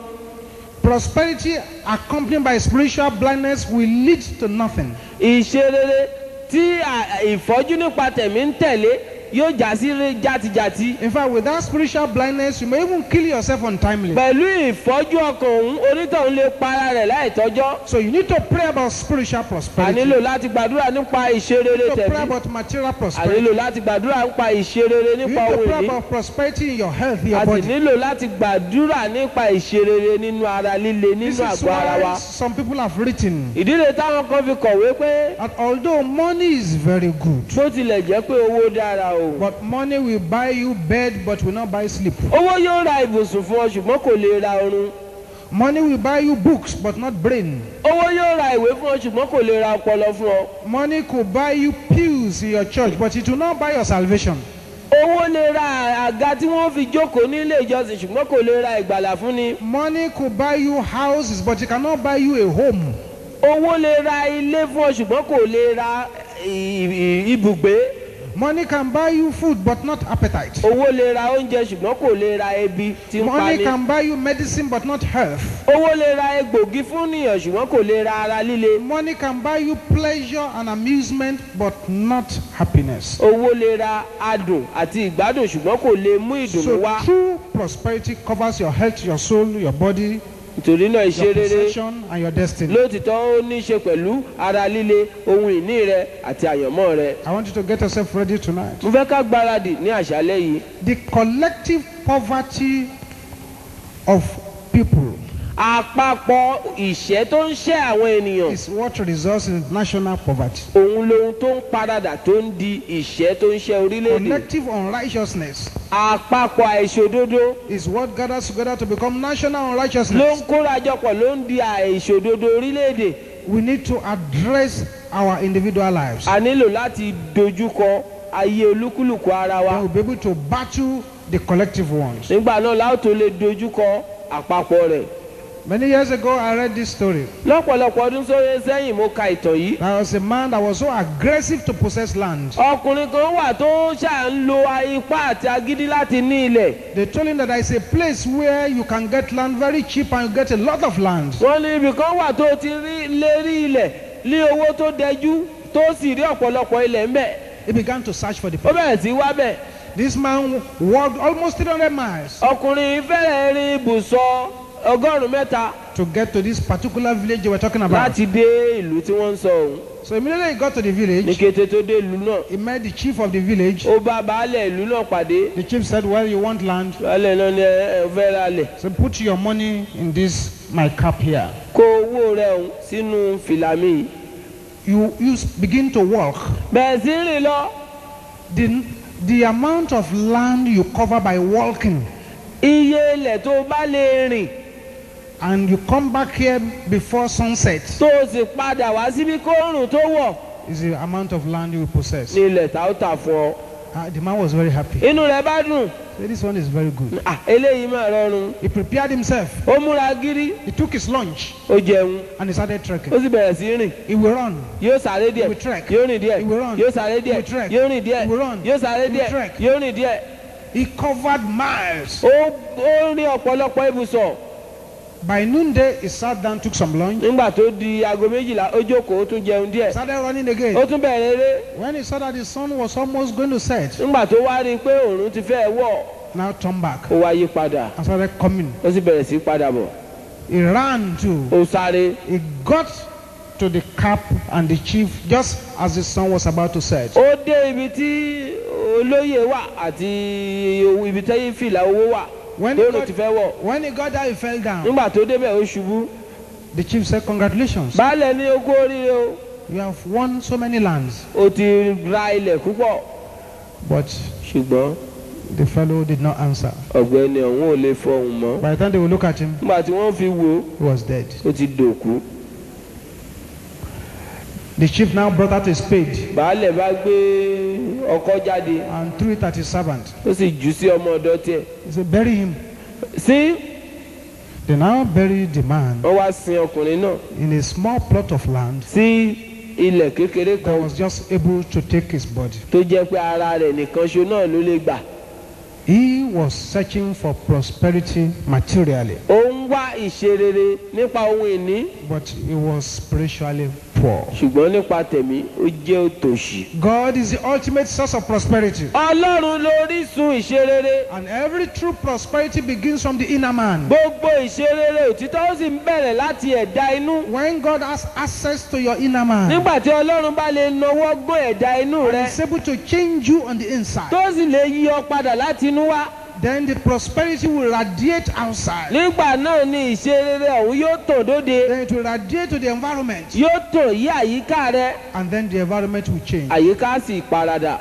Speaker 1: Prosperity accompanied by spiritual blindness will lead to nothing.
Speaker 2: Ìṣe rere tí ìfọ́jú nípa tẹ̀mí ń tẹ̀lé yóò já sí játijàti.
Speaker 1: In fact, without spiritual blindness, you may even kill yourself untimely.
Speaker 2: Pẹ̀lú ìfọ́jú ọkàn òun onítọ̀hún lè para rẹ̀ láì tọ́jọ́.
Speaker 1: So you need to pray about spiritual prosperity.
Speaker 2: A nílò láti gbàdúrà nípa ìṣe rere
Speaker 1: You need to
Speaker 2: tẹ̀mí.
Speaker 1: pray about material
Speaker 2: A
Speaker 1: prosperity.
Speaker 2: nílò láti gbàdúrà nípa ìṣe rere
Speaker 1: You
Speaker 2: nípa
Speaker 1: need to
Speaker 2: ohun
Speaker 1: pray
Speaker 2: ìní.
Speaker 1: about prosperity in your health, in your
Speaker 2: A sì
Speaker 1: body.
Speaker 2: nílò láti gbàdúrà nípa ìṣe rere nínú ara líle nínú
Speaker 1: This is
Speaker 2: àgọ́ ara
Speaker 1: why
Speaker 2: wa.
Speaker 1: some people have written
Speaker 2: Ìdílé táwọn kan fi kọ̀wé pé
Speaker 1: that although money is very good,
Speaker 2: bó tilẹ̀ jẹ́ pé owó dára o.
Speaker 1: but money will buy you bed but will not buy sleep.
Speaker 2: Owó yóò ra ibùsùn fún ọ ṣùgbọ́n kò lè ra oorun.
Speaker 1: Money will buy you books but not brain.
Speaker 2: owó yóò ra ìwé fún ọ ṣùgbọ́n kò lè ra ọpọlọ fún ọ.
Speaker 1: Money could buy you pews in your church but it will not buy your salvation.
Speaker 2: owó lè ra àga tí wọ́n fi jókòó nílé ìjọsìn ṣùgbọ́n kò lè ra ìgbàlà fún ni.
Speaker 1: Money could buy you houses but it cannot buy you a home.
Speaker 2: owó lè ra ilé fún ọ ṣùgbọ́n kò lè ra ibùgbé.
Speaker 1: Money can buy you food but not appetite.
Speaker 2: owó lè ra oúnjẹ ṣùgbọ́n kò lè ra ebi tí ń pa
Speaker 1: Money
Speaker 2: ni.
Speaker 1: can buy you medicine but not health.
Speaker 2: owó lè ra egbògi fún nìyàn ṣùgbọ́n kò lè ra ara líle.
Speaker 1: Money can buy you pleasure and amusement but not happiness.
Speaker 2: owó lè ra adùn àti ìgbádùn ṣùgbọ́n kò lè mú ìdùnnú wá.
Speaker 1: So true prosperity covers your health, your soul, your body,
Speaker 2: nítorí náà ìṣe
Speaker 1: your
Speaker 2: rere
Speaker 1: possession and your destiny.
Speaker 2: lóòtítọ́ ó ní í ṣe pẹ̀lú ara líle ohun ìní rẹ àti àyànmọ́ rẹ.
Speaker 1: I want you to get yourself ready tonight.
Speaker 2: mo fẹ́ ká gbáradì ní àṣálẹ́ yìí.
Speaker 1: The collective poverty of people
Speaker 2: àpapọ̀ ìṣẹ́ tó ń ṣẹ́ àwọn ènìyàn.
Speaker 1: is what results in national poverty.
Speaker 2: òun lohun tó ń paradà tó ń di ìṣẹ́ tó ń ṣẹ́ orílẹ̀-èdè.
Speaker 1: Collective unrighteousness
Speaker 2: àpapọ̀ àìṣòdodo
Speaker 1: is what gathers together to become national
Speaker 2: ló
Speaker 1: unrighteousness.
Speaker 2: ń kórajọpọ̀ ló ń di àìṣòdodo orílẹ̀-èdè.
Speaker 1: We need to address our individual lives.
Speaker 2: a nílò láti dojúkọ ayé olúkúlùkù ara wa.
Speaker 1: Then we'll be able to battle the collective ones.
Speaker 2: nígbà náà láò tó lè dojúkọ àpapọ̀ rẹ̀.
Speaker 1: Many years ago, I read this story.
Speaker 2: lọ́pọ̀lọpọ̀ ọdún sóyè sẹ́yìn mo ka ìtàn yìí.
Speaker 1: There was a man that was so aggressive to possess land.
Speaker 2: ọkùnrin kan wà tó ṣáà ń lo ipá àti agídí láti ní ilẹ̀.
Speaker 1: They told him that there is a place where you can get land very cheap and you get a lot of land.
Speaker 2: wọ́n ní ibì kan wà tó ti rí lérí ilẹ̀ ní owó tó dẹjú tó sì rí ọ̀pọ̀lọpọ̀ ilẹ̀ ń bẹ̀.
Speaker 1: He began to search for the
Speaker 2: ó
Speaker 1: place.
Speaker 2: bẹ̀rẹ̀ sí wá bẹ̀.
Speaker 1: This man walked almost three hundred miles
Speaker 2: ọkùnrin fẹ́rẹ̀ rin ibùsọ̀ ọgọ́rùn-ún mẹ́ta
Speaker 1: to get to this particular village they were talking about.
Speaker 2: láti dé ìlú tí wọ́n ń sọ òun.
Speaker 1: So immediately he got to the
Speaker 2: ní
Speaker 1: village,
Speaker 2: kété tó dé ìlú náà
Speaker 1: he met the chief of the village.
Speaker 2: ó bá baálẹ̀ ìlú náà pàdé.
Speaker 1: The chief said, well, you want land?
Speaker 2: baálẹ̀ náà ní ẹ ẹ fẹ́ ra lẹ̀.
Speaker 1: So put your money in this, my cap here.
Speaker 2: kó owó rẹ̀ ọ̀hún sínú fìlà mi.
Speaker 1: You, you begin to walk.
Speaker 2: bẹ̀rẹ̀ sí rìn lọ.
Speaker 1: The, the amount of land you cover by walking
Speaker 2: iye ilẹ̀ tó bá lè rìn
Speaker 1: and you come back here before sunset
Speaker 2: tó o sì padà wá síbi kóòrùn tó wọ̀
Speaker 1: is the amount of land you will possess.
Speaker 2: ní ilẹ̀ tá ó tà fún ọ.
Speaker 1: Uh, the man was very happy.
Speaker 2: inú rẹ̀ bá dùn.
Speaker 1: So this one is very good.
Speaker 2: ah eléyìí máa rọrùn.
Speaker 1: He prepared himself.
Speaker 2: ó múra gírí.
Speaker 1: He took his lunch
Speaker 2: ó jẹun.
Speaker 1: and he started trekking.
Speaker 2: ó sì bẹ̀rẹ̀ sí rìn.
Speaker 1: He will run.
Speaker 2: yóò sáré díẹ̀.
Speaker 1: He will trek.
Speaker 2: yóò rìn díẹ̀.
Speaker 1: He will run.
Speaker 2: yóò sáré
Speaker 1: He
Speaker 2: díẹ̀.
Speaker 1: will trek.
Speaker 2: yóò rìn díẹ̀.
Speaker 1: He will run.
Speaker 2: yóò sáré
Speaker 1: He will
Speaker 2: díẹ̀.
Speaker 1: trek.
Speaker 2: yóò rìn díẹ̀.
Speaker 1: He covered miles.
Speaker 2: ó ó rin ọ̀pọ̀lọpọ̀ ibùsọ̀.
Speaker 1: By noonday, he sat down, took some lunch,
Speaker 2: nígbà tó di aago méjìlá ó jókòó ó tún jẹun díẹ̀.
Speaker 1: started running again.
Speaker 2: ó tún bẹ̀rẹ̀ eré.
Speaker 1: When he saw that the sun was almost going to set,
Speaker 2: nígbà tó wá rí i pé òòrùn ti fẹ́ wọ̀
Speaker 1: now turned back
Speaker 2: ó wá yí padà.
Speaker 1: and started coming.
Speaker 2: ó sì bẹ̀rẹ̀ sí padà bọ̀.
Speaker 1: He ran too.
Speaker 2: ó sáré.
Speaker 1: He got to the cap and the chief just as the sun was about to set.
Speaker 2: ó dé ibi tí olóyè wà àti ibi tí fìlà owó wà.
Speaker 1: When he,
Speaker 2: lóòrùn ti fẹ́ wọ̀.
Speaker 1: got, when he got there, he fell down.
Speaker 2: nígbà tó débẹ̀ ó ṣubú.
Speaker 1: The chief said, congratulations.
Speaker 2: baálẹ̀ ní okú oríire o.
Speaker 1: You have won so many lands.
Speaker 2: ó ti ra ilẹ̀ púpọ̀.
Speaker 1: But
Speaker 2: ṣùgbọ́n
Speaker 1: the fellow did not answer.
Speaker 2: ọ̀gbẹ́ni ọ̀hún ò lè fọhùn mọ́.
Speaker 1: By the time they would look at him,
Speaker 2: nígbà tí wọ́n fi wò ó
Speaker 1: he was dead.
Speaker 2: ó ti dòkú.
Speaker 1: The chief now brought out a spade
Speaker 2: baálẹ̀ bá gbé ọkọ́ jáde
Speaker 1: and threw it at his servant.
Speaker 2: ó sì jù sí ọmọ ọ̀dọ̀ tiẹ̀.
Speaker 1: He said, bury him.
Speaker 2: sí
Speaker 1: They now buried the man
Speaker 2: wọ́n wá sin ọkùnrin náà
Speaker 1: in a small plot of land
Speaker 2: sí ilẹ̀ kékeré
Speaker 1: that
Speaker 2: kan
Speaker 1: was just able to take his body.
Speaker 2: tó jẹ́ pé ara rẹ̀ nìkan ṣo náà ló lè gbà.
Speaker 1: He was searching for prosperity materially,
Speaker 2: ó ń wá ìṣerere nípa ohun ìní
Speaker 1: but he was spiritually poor.
Speaker 2: ṣùgbọ́n nípa tẹ̀mí ó jẹ́ òtòṣì.
Speaker 1: God is the ultimate source of prosperity.
Speaker 2: ọlọ́run lórísun ìṣerere.
Speaker 1: And every true prosperity begins from the inner man.
Speaker 2: gbogbo ìṣerere òtítọ́ ó sì ń bẹ̀rẹ̀ láti ẹ̀dá inú.
Speaker 1: When God has access to your inner man,
Speaker 2: nígbà tí ọlọ́run bá lè nawọ́ gbọ́ ẹ̀dá inú rẹ
Speaker 1: and is able to change you on the inside,
Speaker 2: tó sì lè yí ọ padà láti inú wá.
Speaker 1: then the prosperity will radiate outside.
Speaker 2: nígbà náà ni ìṣerere ọ̀hún yóò tàn dóde.
Speaker 1: Then it will radiate to the environment.
Speaker 2: yóò tàn yí àyíká rẹ.
Speaker 1: And then the environment will change.
Speaker 2: àyíká sì paradà.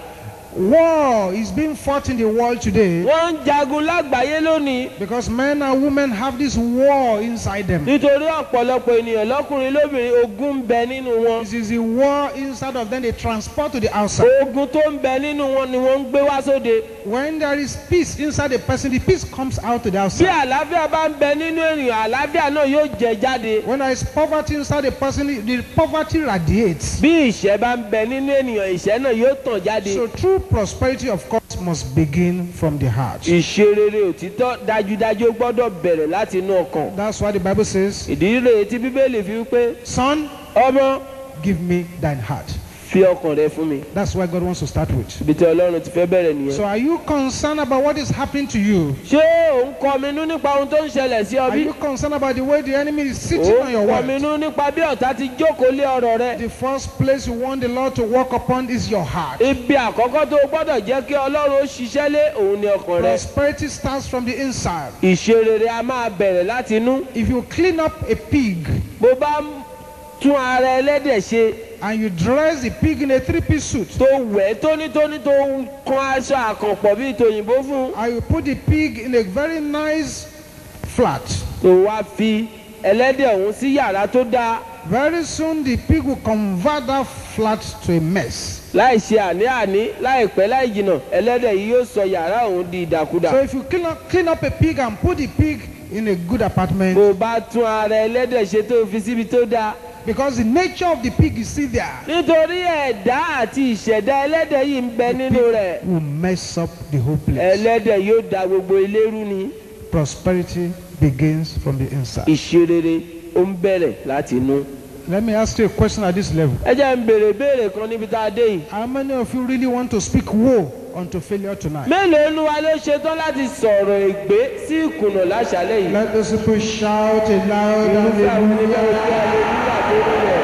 Speaker 1: War is being fought in the world today.
Speaker 2: Wọ́n ń jagun lágbàáyé lónìí.
Speaker 1: Because men and women have this war inside them.
Speaker 2: Nítorí ọ̀pọ̀lọpọ̀ ènìyàn lọ́kùnrin lóbìnrin ogun ń bẹ nínú wọn.
Speaker 1: This is the war inside of them they transport to the outside.
Speaker 2: Ogun tó ń bẹ nínú wọn ni wọ́n ń gbé wá sóde.
Speaker 1: When there is peace inside a person, the peace comes out to the
Speaker 2: Bí
Speaker 1: outside.
Speaker 2: àlàáfíà bá ń bẹ nínú ènìyàn, àlàáfíà náà yóò jẹ jáde.
Speaker 1: When there is poverty inside a person, the poverty radiates.
Speaker 2: Bí ìṣẹ́ bá ń bẹ nínú ènìyàn, ìṣẹ́ náà yóò tàn jáde.
Speaker 1: So true prosperity, of course, must begin from the heart.
Speaker 2: Ìṣerere òtítọ́ dájúdájú gbọ́dọ̀ bẹ̀rẹ̀ láti inú ọkàn.
Speaker 1: That's why the Bible says,
Speaker 2: Ìdí rèé tí Bíbélì fi wípé,
Speaker 1: son,
Speaker 2: ọmọ,
Speaker 1: give me thine heart.
Speaker 2: fi ọkàn rẹ fún mi.
Speaker 1: That's why God wants to start with.
Speaker 2: Ibi tí Ọlọ́run ti fẹ́ bẹ̀rẹ̀ nìyẹn.
Speaker 1: So are you concerned about what is happening to you?
Speaker 2: Ṣé ò ń kọminú nípa ohun tó ń ṣẹlẹ̀ sí ọ
Speaker 1: Are
Speaker 2: bí?
Speaker 1: you concerned about the way the enemy is sitting
Speaker 2: Ò
Speaker 1: on your
Speaker 2: ń
Speaker 1: wealth?
Speaker 2: kọminú nípa bí ọ̀tá ti jókòó lé ọ̀rọ̀ rẹ.
Speaker 1: The first place you want the Lord to work upon is your heart.
Speaker 2: Ibi àkọ́kọ́ tó o gbọ́dọ̀ jẹ́ kí Ọlọ́run ó ṣiṣẹ́ lé òun ni ọkàn rẹ.
Speaker 1: Prosperity starts from the inside.
Speaker 2: Ìṣerere a máa bẹ̀rẹ̀ láti inú.
Speaker 1: If you clean up a pig
Speaker 2: Bó bá tún ara ẹlẹ́dẹ̀ ṣe
Speaker 1: and you dress the pig in a three-piece suit,
Speaker 2: tó wẹ̀ tónítóní tó kan aṣọ àkànpọ̀ bíi tòyìnbó fún un,
Speaker 1: and you put the pig in a very nice flat,
Speaker 2: tó wá fi ẹlẹ́dẹ̀ ọ̀hún sí yàrá tó dáa,
Speaker 1: very soon the pig will convert that flat to a mess.
Speaker 2: láì ṣe àní-àní láìpẹ́ láì jìnnà ẹlẹ́dẹ̀ yìí yóò sọ yàrá ọ̀hún di ìdàkudà.
Speaker 1: So if you clean up, clean up a pig and put the pig in a good apartment,
Speaker 2: Bó bá tún ara ẹlẹ́dẹ̀ ṣe tó fi síbi tó dáa,
Speaker 1: because the nature of the pig is still there,
Speaker 2: nítorí ẹ̀dá àti ìṣẹ̀dá ẹlẹ́dẹ̀ yìí ń bẹ nínú rẹ̀,
Speaker 1: will mess up the whole place.
Speaker 2: ẹlẹ́dẹ̀ yóò da gbogbo ilé rú ni.
Speaker 1: Prosperity begins from the inside.
Speaker 2: Ìṣerere ó ń bẹ̀rẹ̀ láti inú.
Speaker 1: Let me ask you a question at this level.
Speaker 2: Ẹ jẹ́ ń béèrè béèrè kan níbi tá a dé yìí.
Speaker 1: How many of you really want to speak woe unto failure tonight?
Speaker 2: Mélòó nu wa ló ṣetán láti sọ̀rọ̀ ègbé sí ìkùnà láṣálẹ́ yìí?
Speaker 1: Let those people shout a loud
Speaker 2: Irúfẹ́ àwọn onímọ̀
Speaker 1: hallelujah.
Speaker 2: ìgbé aleluya tó rí rẹ̀.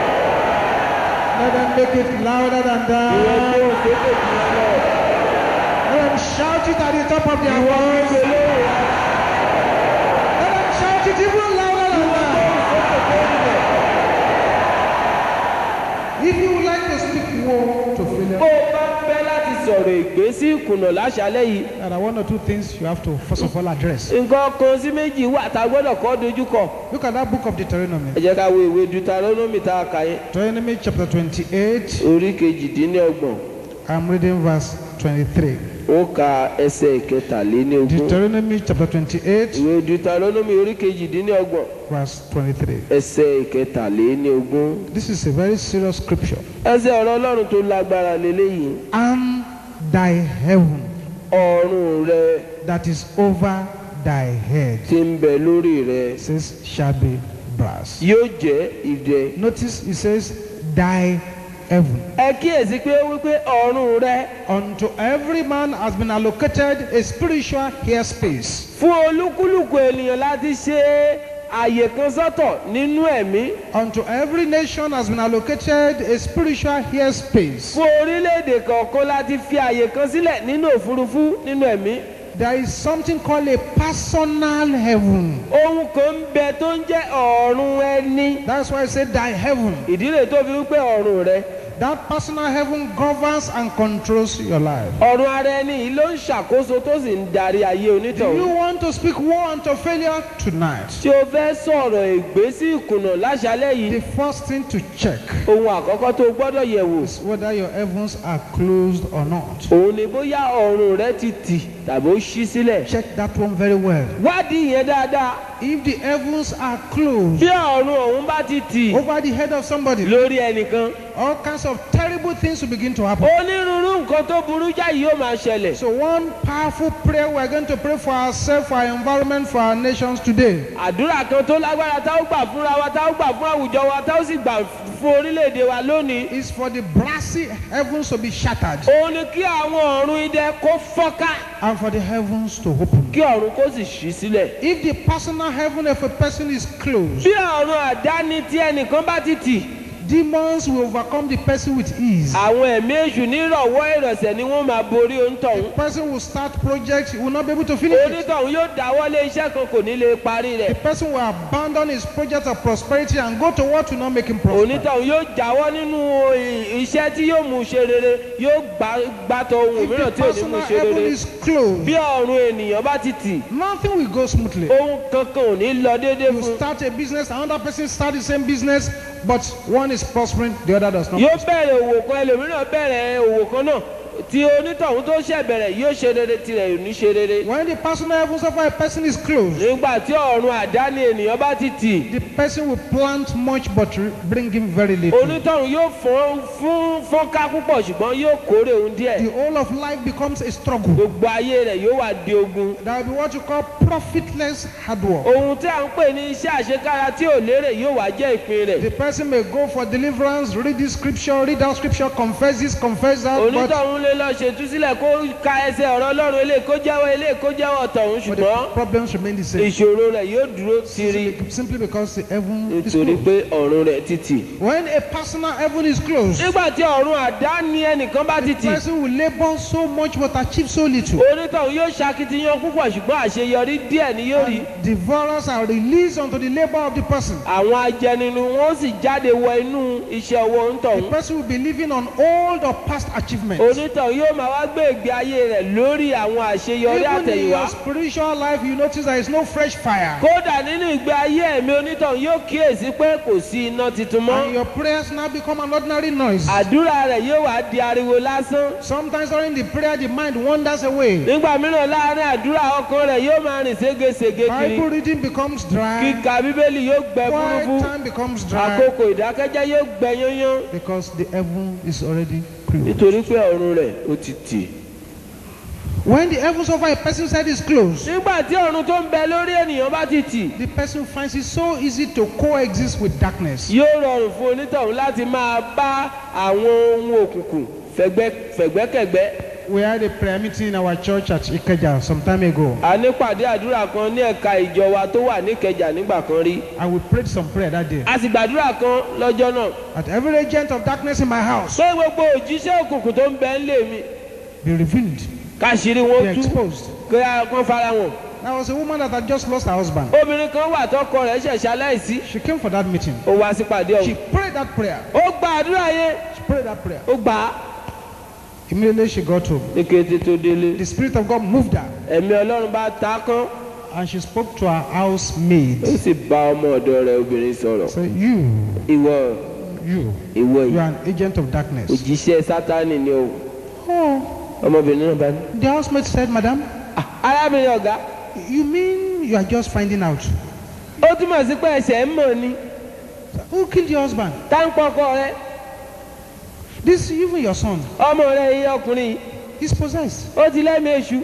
Speaker 1: Let them make it louder than
Speaker 2: Ìwọ
Speaker 1: that.
Speaker 2: tó ń sókè jù lọ.
Speaker 1: Let them shout it at the top of their
Speaker 2: Ìwọ ń
Speaker 1: voice.
Speaker 2: ṣe lóhùn rẹ̀.
Speaker 1: Let them shout it even louder than
Speaker 2: Ìwọ tó
Speaker 1: that.
Speaker 2: ń sókè tó rí rẹ̀.
Speaker 1: If you would like to speak woe to
Speaker 2: Bó
Speaker 1: failure,
Speaker 2: o bá fẹ́ láti sọ̀rọ̀ ègbé sí ìkùnà láṣálẹ́ yìí,
Speaker 1: there are one or two things you have to first of all address.
Speaker 2: nǹkan kan sí méjì wà tá a gbọ́dọ̀ kọ́ dojúkọ.
Speaker 1: Look at that book of Deuteronomy.
Speaker 2: Ẹ jẹ́ ká wo ìwé Deuteronomy tá a kà yẹn.
Speaker 1: Deuteronomy chapter twenty-eight.
Speaker 2: Orí kejìdínlọ́gbọ̀n.
Speaker 1: I'm reading verse twenty-three.
Speaker 2: Ó ka ẹsẹ̀ ìkẹtàléníogún.
Speaker 1: Deuteronomy chapter twenty-eight,
Speaker 2: Ìwé Deuteronomy orí kejìdínlọ́gbọ̀n.
Speaker 1: verse twenty-three.
Speaker 2: Ẹsẹ̀ ìkẹtàléníogún.
Speaker 1: This is a very serious scripture.
Speaker 2: Ẹsẹ̀ ọ̀rọ̀ Ọlọ́run tó lágbára lélẹ́yìí.
Speaker 1: And thy heaven
Speaker 2: Ọ̀run rẹ
Speaker 1: that is over thy head,
Speaker 2: tí ń bẹ lórí rẹ
Speaker 1: says, shall be brass.
Speaker 2: yóò jẹ́ idẹ.
Speaker 1: Notice it says, thy heaven.
Speaker 2: Ẹ kíyèsí pé ó wípé ọ̀run rẹ
Speaker 1: Unto every man has been allocated a spiritual airspace.
Speaker 2: fún olúkúlùkù ènìyàn láti ṣe àyè kan sọ́tọ̀ nínú ẹ̀mí.
Speaker 1: Unto every nation has been allocated a spiritual airspace.
Speaker 2: Fún orílẹ̀-èdè kọ̀ọ̀kan láti fi àyè kan sílẹ̀ nínú òfurufú nínú ẹ̀mí.
Speaker 1: There is something called a personal heaven.
Speaker 2: Ohun kan ń bẹ tó ń jẹ́ ọ̀run ẹni.
Speaker 1: That's why I said thy heaven.
Speaker 2: Ìdí rẹ̀ tó fi wípé ọ̀run rẹ.
Speaker 1: That personal heaven governs and controls your life.
Speaker 2: Ọ̀run ara ẹni yìí ló ń ṣàkóso tó sì ń darí ayé
Speaker 1: Do
Speaker 2: onítọ̀hún.
Speaker 1: you want to speak war unto failure tonight?
Speaker 2: Tí o fẹ́ sọ̀rọ̀ ègbé sí ìkùnà láṣálẹ́ yìí,
Speaker 1: The first thing to check
Speaker 2: ohun àkọ́kọ́ tó o gbọ́dọ̀ yẹ̀ wò.
Speaker 1: is whether your heavens are closed or not.
Speaker 2: Òun ni bóyá ọ̀run rẹ ti tì tàbí ó ṣí sílẹ̀.
Speaker 1: Check that one very well.
Speaker 2: Wádìí yẹn dáadáa.
Speaker 1: If the heavens are closed
Speaker 2: Bí ọ̀run ọ̀hún bá ti tì
Speaker 1: over the head of somebody,
Speaker 2: lórí ẹnìkan,
Speaker 1: all kinds of terrible things will begin to happen.
Speaker 2: onírúurú nǹkan tó burú jáì yóò máa ṣẹlẹ̀.
Speaker 1: So one powerful prayer we're going to pray for ourselves, for our environment, for our nations today.
Speaker 2: Àdúrà kan tó lágbára tá ó gbà fúnra wa, tá ó gbà fún àwùjọ wa, tá ó sì gbà fún orílẹ̀-èdè wa lónìí.
Speaker 1: Is for the brassy heavens to be shattered
Speaker 2: Òun ni kí àwọn ọ̀run idẹ kó fọ́ká,
Speaker 1: and for the heavens to open.
Speaker 2: kí ọ̀run kó sì ṣí sílẹ̀.
Speaker 1: If the personal heaven of a person is closed,
Speaker 2: Bí ọ̀run àdáni tí ẹnìkan bá ti tì,
Speaker 1: demons will overcome the person with ease.
Speaker 2: àwọn ẹ̀mí èṣù nírọ̀wọ́ ìrọ̀sẹ̀ ni wọ́n máa borí
Speaker 1: The
Speaker 2: onítọ̀hún.
Speaker 1: person will start projects, he will not be able to finish it.
Speaker 2: onítọ̀hún yóò dáwọ́lé iṣẹ́ kan kò ní lè parí
Speaker 1: The
Speaker 2: rẹ̀.
Speaker 1: person will abandon his project of prosperity and go to what will not make him prosper.
Speaker 2: onítọ̀hún yóò jáwọ́ nínú i- iṣẹ́ tí yóò mú ṣe rere yóò gbá- gbàtọ̀ ohun
Speaker 1: If the
Speaker 2: mìíràn tí ò ní mú
Speaker 1: personal
Speaker 2: ṣe
Speaker 1: heaven
Speaker 2: rere.
Speaker 1: is closed,
Speaker 2: bí ọ̀run ènìyàn bá ti tì
Speaker 1: nothing will go smoothly.
Speaker 2: ohun kankan ò ní lọ déédéé
Speaker 1: You
Speaker 2: fún.
Speaker 1: start a business, another person start the same business, but one is prospering, the other does not.
Speaker 2: yóò bẹ̀rẹ̀ òwò kan ẹlòmíràn bẹ̀rẹ̀ òwò kan náà tí onítọ̀hún tó ṣẹ̀ bẹ̀rẹ̀ yóò ṣe rere tirẹ̀ ò ní ṣe rere.
Speaker 1: When the personal heavens of a person is closed,
Speaker 2: nígbà tí ọ̀run àdáni ènìyàn bá ti tì
Speaker 1: the person will plant much but bring him very little.
Speaker 2: onítọ̀hún yóò fọ́n fún fọ́nká púpọ̀ ṣùgbọ́n yóò kórè ohun díẹ̀.
Speaker 1: The whole of life becomes a struggle.
Speaker 2: gbogbo ayé rẹ̀ yóò wá di ogun.
Speaker 1: There will be what you call profitless hard work.
Speaker 2: ohun tí a ń pè ní iṣẹ́ àṣekára tí ò lérè yóò wá jẹ́ ìpín rẹ̀.
Speaker 1: The person may go for deliverance, read this scripture, read that scripture, confess this, confess that, but,
Speaker 2: onítọ̀hún lè lọ ṣètúsílẹ̀ kó ka ẹsẹ̀ ọ̀rọ̀ ọlọ́run eléyìí kó jẹ́wọ́ eléyìí kó jẹ́wọ́ tọ̀hún
Speaker 1: but the
Speaker 2: ṣùgbọ́n
Speaker 1: problems remain the same.
Speaker 2: ìṣòro rẹ̀ yóò dúró tiri
Speaker 1: Simply, simply because the heaven is
Speaker 2: nítorí
Speaker 1: closed.
Speaker 2: pé ọ̀run rẹ̀ ti tì.
Speaker 1: When a personal heaven is closed,
Speaker 2: nígbà tí ọ̀run àdáni ẹnìkan bá ti
Speaker 1: the
Speaker 2: tì
Speaker 1: person will labor so much but achieve so little.
Speaker 2: onítọ̀hún yóò ṣakitiyan púpọ̀ ṣùgbọ́n àṣeyọrí díẹ̀ ni yóò rí.
Speaker 1: Devourers are released unto the labor of the person.
Speaker 2: àwọn ajẹninu wọn sì jáde wọ inú iṣẹ́ ọwọ́
Speaker 1: The
Speaker 2: onítọ̀hún.
Speaker 1: person will be living on old or past achievements.
Speaker 2: onítọ̀hún yóò máa wá gbé ìgbé ayé rẹ̀ lórí àwọn àṣeyọrí
Speaker 1: Even in your
Speaker 2: àtẹ̀yìnwá.
Speaker 1: spiritual life, you notice there is no fresh fire.
Speaker 2: kódà nínú ìgbé ayé ẹ̀mí onítọ̀hún yóò kíyèsí pé kò sí iná tuntun mọ́.
Speaker 1: And your prayers now become an ordinary noise.
Speaker 2: àdúrà rẹ̀ yóò wá di ariwo lásán.
Speaker 1: Sometimes during the prayer, the mind wanders away.
Speaker 2: nígbà mìíràn láàárín àdúrà ọkàn rẹ̀ yóò máa rìn ségesège kiri.
Speaker 1: Bible reading becomes dry.
Speaker 2: kíka bíbélì yóò gbẹ
Speaker 1: Quiet
Speaker 2: fúrúfú.
Speaker 1: time becomes dry.
Speaker 2: àkókò ìdákẹ́jẹ́ yóò gbẹ yányán.
Speaker 1: Because the heaven is already closed.
Speaker 2: nítorí pé ọ̀run rẹ̀ ó ti tì.
Speaker 1: When the heavens over a person's head is closed,
Speaker 2: nígbà tí ọ̀run tó ń bẹ lórí ènìyàn bá ti tì.
Speaker 1: the person finds it so easy to coexist with darkness.
Speaker 2: yóò rọrùn fún onítọ̀hún láti máa bá àwọn ohun òkùnkùn fẹ̀gbẹ́ fẹ̀gbẹ́kẹ̀gbẹ́.
Speaker 1: We had a prayer meeting in our church at Ikeja some time ago.
Speaker 2: a ní pàdé àdúrà kan ní ẹ̀ka ìjọ wa tó wà níkẹjà nígbà kan rí.
Speaker 1: And we prayed some prayer that day.
Speaker 2: a sì gbàdúrà kan lọ́jọ́ náà.
Speaker 1: That every agent of darkness in my house
Speaker 2: pé gbogbo òjíṣẹ́ òkùnkùn tó ń bẹ ńlé mi
Speaker 1: be revealed,
Speaker 2: káṣírí
Speaker 1: be
Speaker 2: wọn tú
Speaker 1: exposed.
Speaker 2: kí wọ́n fara wọn.
Speaker 1: There was a woman that had just lost her husband.
Speaker 2: obìnrin kan wà tọkọ rẹ̀ ṣẹ̀ṣẹ̀ aláìsí.
Speaker 1: She came for that meeting.
Speaker 2: ó wá sí pàdé
Speaker 1: She
Speaker 2: ọ̀hún.
Speaker 1: prayed that prayer.
Speaker 2: ó gba àdúrà yẹn.
Speaker 1: She prayed that prayer.
Speaker 2: ó gbà á.
Speaker 1: Immediately she got home.
Speaker 2: ní kété tó délé.
Speaker 1: The Spirit of God moved her
Speaker 2: ẹ̀mí ọlọ́run bá ta á kán.
Speaker 1: and she spoke to her housemaid.
Speaker 2: ó sì bá ọmọ ọ̀dọ̀ rẹ̀ obìnrin sọ̀rọ̀.
Speaker 1: Say, you,
Speaker 2: ìwọ
Speaker 1: you,
Speaker 2: ìwọ
Speaker 1: you
Speaker 2: yìí
Speaker 1: are an agent of darkness.
Speaker 2: òjíṣẹ́ sátánì ni o.
Speaker 1: Oh,
Speaker 2: ọmọbìnrin náà bá ní.
Speaker 1: the housemaid said, Madam,
Speaker 2: "Ah, arábìnrin ọ̀gá
Speaker 1: you mean you are just finding out?
Speaker 2: ó túmọ̀ sí pé ẹsẹ̀ ń mọ̀ ni.
Speaker 1: Who killed your husband?
Speaker 2: tá ń pọkọ rẹ
Speaker 1: This, even your son,
Speaker 2: ọmọ rẹ iye ọkùnrin yìí
Speaker 1: he's possessed.
Speaker 2: ó ti lẹ́mìí èṣù.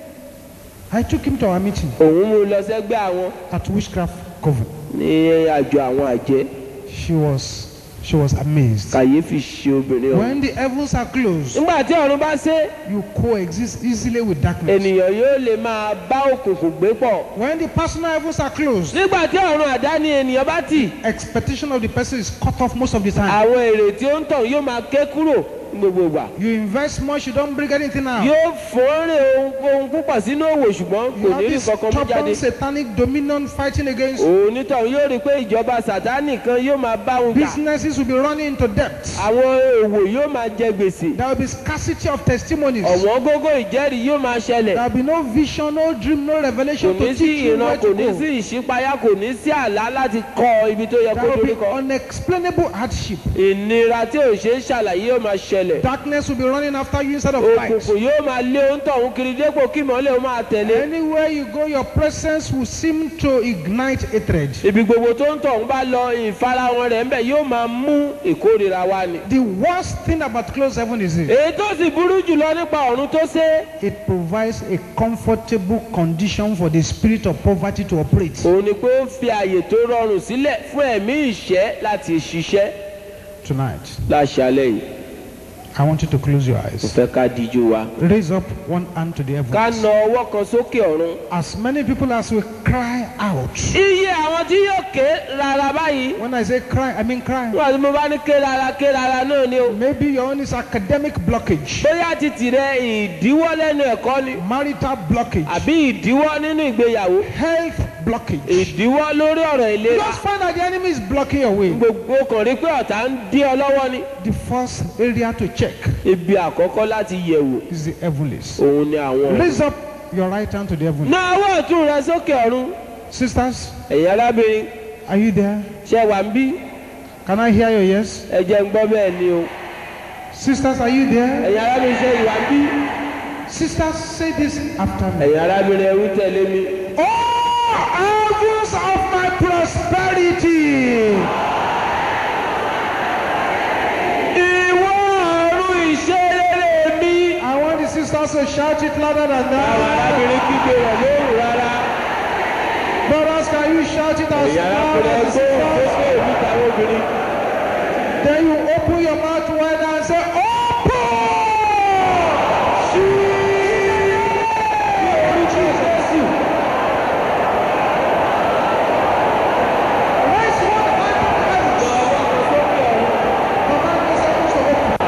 Speaker 1: I took him to our meeting
Speaker 2: òun mú un lọ sẹ́gbẹ́ àwọn
Speaker 1: at Witchcraft Coven.
Speaker 2: ní àjọ àwọn àjẹ́.
Speaker 1: She was, she was amazed.
Speaker 2: kàyéfì ṣe obìnrin ọ̀hún.
Speaker 1: When the heavens are closed,
Speaker 2: nígbà tí ọ̀run bá ṣe
Speaker 1: you coexist easily with darkness.
Speaker 2: ènìyàn yóò lè máa bá òkùnkùn gbé pọ̀.
Speaker 1: When the personal heavens are closed,
Speaker 2: nígbà tí ọ̀run àdáni ènìyàn bá tì
Speaker 1: expectation of the person is cut off most of the time.
Speaker 2: àwọn èrè tí ó ń tàn yóò máa ké kúrò ní gbogbo ìgbà.
Speaker 1: You invest much, you don't bring anything out.
Speaker 2: yóò fọ́nrẹ́ ohun ohun púpọ̀ sínú òwò ṣùgbọ́n
Speaker 1: You
Speaker 2: kò
Speaker 1: have
Speaker 2: ní rí
Speaker 1: this
Speaker 2: kankan mú jáde.
Speaker 1: stubborn satanic dominion fighting against you.
Speaker 2: onítọ̀hún yóò rí i pé ìjọba sàtánì kan yóò máa bá òun jà.
Speaker 1: Businesses will be running into debt.
Speaker 2: àwọn òwò yóò máa jẹ gbèsè.
Speaker 1: There will be scarcity of testimonies.
Speaker 2: ọ̀wọ́n gógó ìjẹ́rìí yóò máa ṣẹlẹ̀.
Speaker 1: There will be no vision, no dream, no
Speaker 2: kò
Speaker 1: revelation
Speaker 2: ní
Speaker 1: to
Speaker 2: sí
Speaker 1: teach you
Speaker 2: ìran
Speaker 1: where
Speaker 2: kò
Speaker 1: to
Speaker 2: ní
Speaker 1: go.
Speaker 2: sí ìṣípayá kò ní sí àlá láti kọ ibi tó yẹ kó
Speaker 1: There will
Speaker 2: torí
Speaker 1: be
Speaker 2: kọ.
Speaker 1: unexplainable hardship.
Speaker 2: ìnira tí ò ṣeé ṣàlàyé yóò máa ṣẹlẹ̀.
Speaker 1: Darkness will be running after you instead of light.
Speaker 2: òkùnkùn yóò máa lé òǹtọ̀hún kiri dépò kí ìmọ́lẹ̀ ó máa tẹ̀lé.
Speaker 1: Anywhere you go, your presence will seem to ignite hatred.
Speaker 2: ibi gbogbo tó ń tọ̀hún bá lọ ìfarahàn rẹ̀ ńbẹ̀ yóò máa mú ìkórìíra wá ni.
Speaker 1: The worst thing about closed heaven is this.
Speaker 2: èyí tó sì burú jùlọ nípa ọ̀run tó ṣe.
Speaker 1: It provides a comfortable condition for the spirit of poverty to operate.
Speaker 2: òun ni pé ó fi àyè tó rọrùn sílẹ̀ fún ẹ̀mí ìṣẹ́ láti ṣiṣẹ́
Speaker 1: Tonight,
Speaker 2: láṣálẹ̀ yìí.
Speaker 1: I want you to close your eyes.
Speaker 2: Mo fẹ́ ká díjú wa.
Speaker 1: Raise up one hand to the heavens.
Speaker 2: Ká na ọwọ́ kan sókè ọ̀run.
Speaker 1: As many people as will cry out.
Speaker 2: Iye àwọn tí yóò ké rárá báyìí.
Speaker 1: When I say cry, I mean cry.
Speaker 2: Wọ́n ti mo bá ní ké rárá ké rárá náà ni o.
Speaker 1: Maybe your own is academic blockage.
Speaker 2: Bóyá ti tìrẹ ìdíwọ́ lẹ́nu ẹ̀kọ́ ni.
Speaker 1: Marital blockage.
Speaker 2: Àbí ìdíwọ́ nínú ìgbéyàwó.
Speaker 1: Health blockage.
Speaker 2: Ìdíwọ́ lórí ọ̀rọ̀ ìlera.
Speaker 1: Just find out the enemy is blocking your way.
Speaker 2: Gbogbo kàn rí pé ọ̀tá ń dí ọ lọ́wọ́ ni.
Speaker 1: The first area to check
Speaker 2: Ibi àkọ́kọ́ láti yẹ̀wò.
Speaker 1: is the heavenlies.
Speaker 2: Òun ni àwọn.
Speaker 1: Raise up your right hand to the heavenlies.
Speaker 2: Na ọwọ́ ọ̀tún rẹ sókè ọ̀run.
Speaker 1: Sisters,
Speaker 2: Ẹ̀yin arábìnrin,
Speaker 1: are you there?
Speaker 2: ṣé wà ń bí?
Speaker 1: Can I hear your yes?
Speaker 2: Ẹ jẹ́ ń gbọ́ bẹ́ẹ̀ ni o.
Speaker 1: Sisters, are you there?
Speaker 2: Ẹ̀yin arábìnrin ṣé ìwà ń bí?
Speaker 1: Sisters, say this after me.
Speaker 2: Ẹ̀yin arábìnrin ẹ wí tẹ̀lé mi.
Speaker 1: Oh, heavens of my prosperity.
Speaker 2: Ìwọ ọ̀run ìṣeré mi.
Speaker 1: I want the sisters to shout it louder than
Speaker 2: Àwọn
Speaker 1: that.
Speaker 2: arábìnrin kígbe rẹ̀ lóhùn rárá.
Speaker 1: Brothers, can you shout it as
Speaker 2: Ẹ̀yin
Speaker 1: loud
Speaker 2: arábìnrin
Speaker 1: as
Speaker 2: ẹgbẹ́
Speaker 1: you
Speaker 2: òkúté èmi tàwọn obìnrin.
Speaker 1: Then you open your mouth wide and say, open! Raise one hand to the heavens. Command the heavens to open.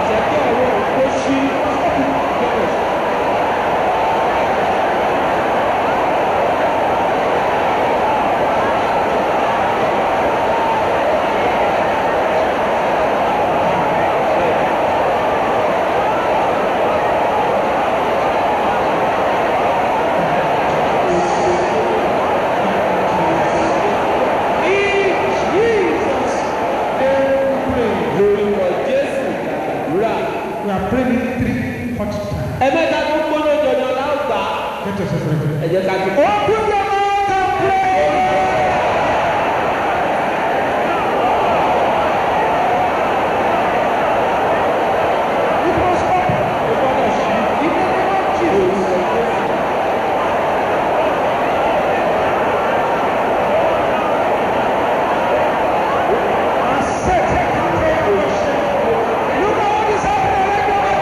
Speaker 1: We are praying three hot times.
Speaker 2: Ẹ̀mẹ́ta tó gbóná jọjọ láwùgbà.
Speaker 1: Get yourself ready.
Speaker 2: Ẹ jẹ́ ká fi.
Speaker 1: Open your mouth and pray. It was open. In the name of Jesus. I said, look at what is happening right now.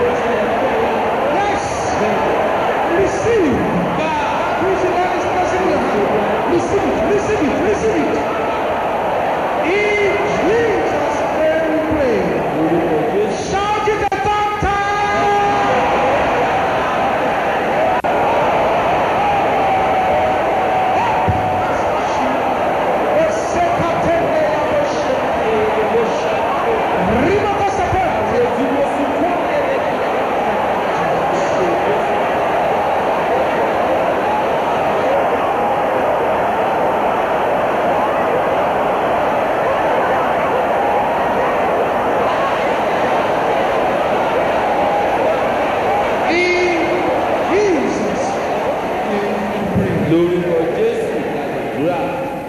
Speaker 1: Yes. Receive. Who's the man is pressing your hand? Receive it, receive it, receive it. In Jesus' name we pray. Shout it a third time.
Speaker 2: Lórúkọ Jésù àdúrà.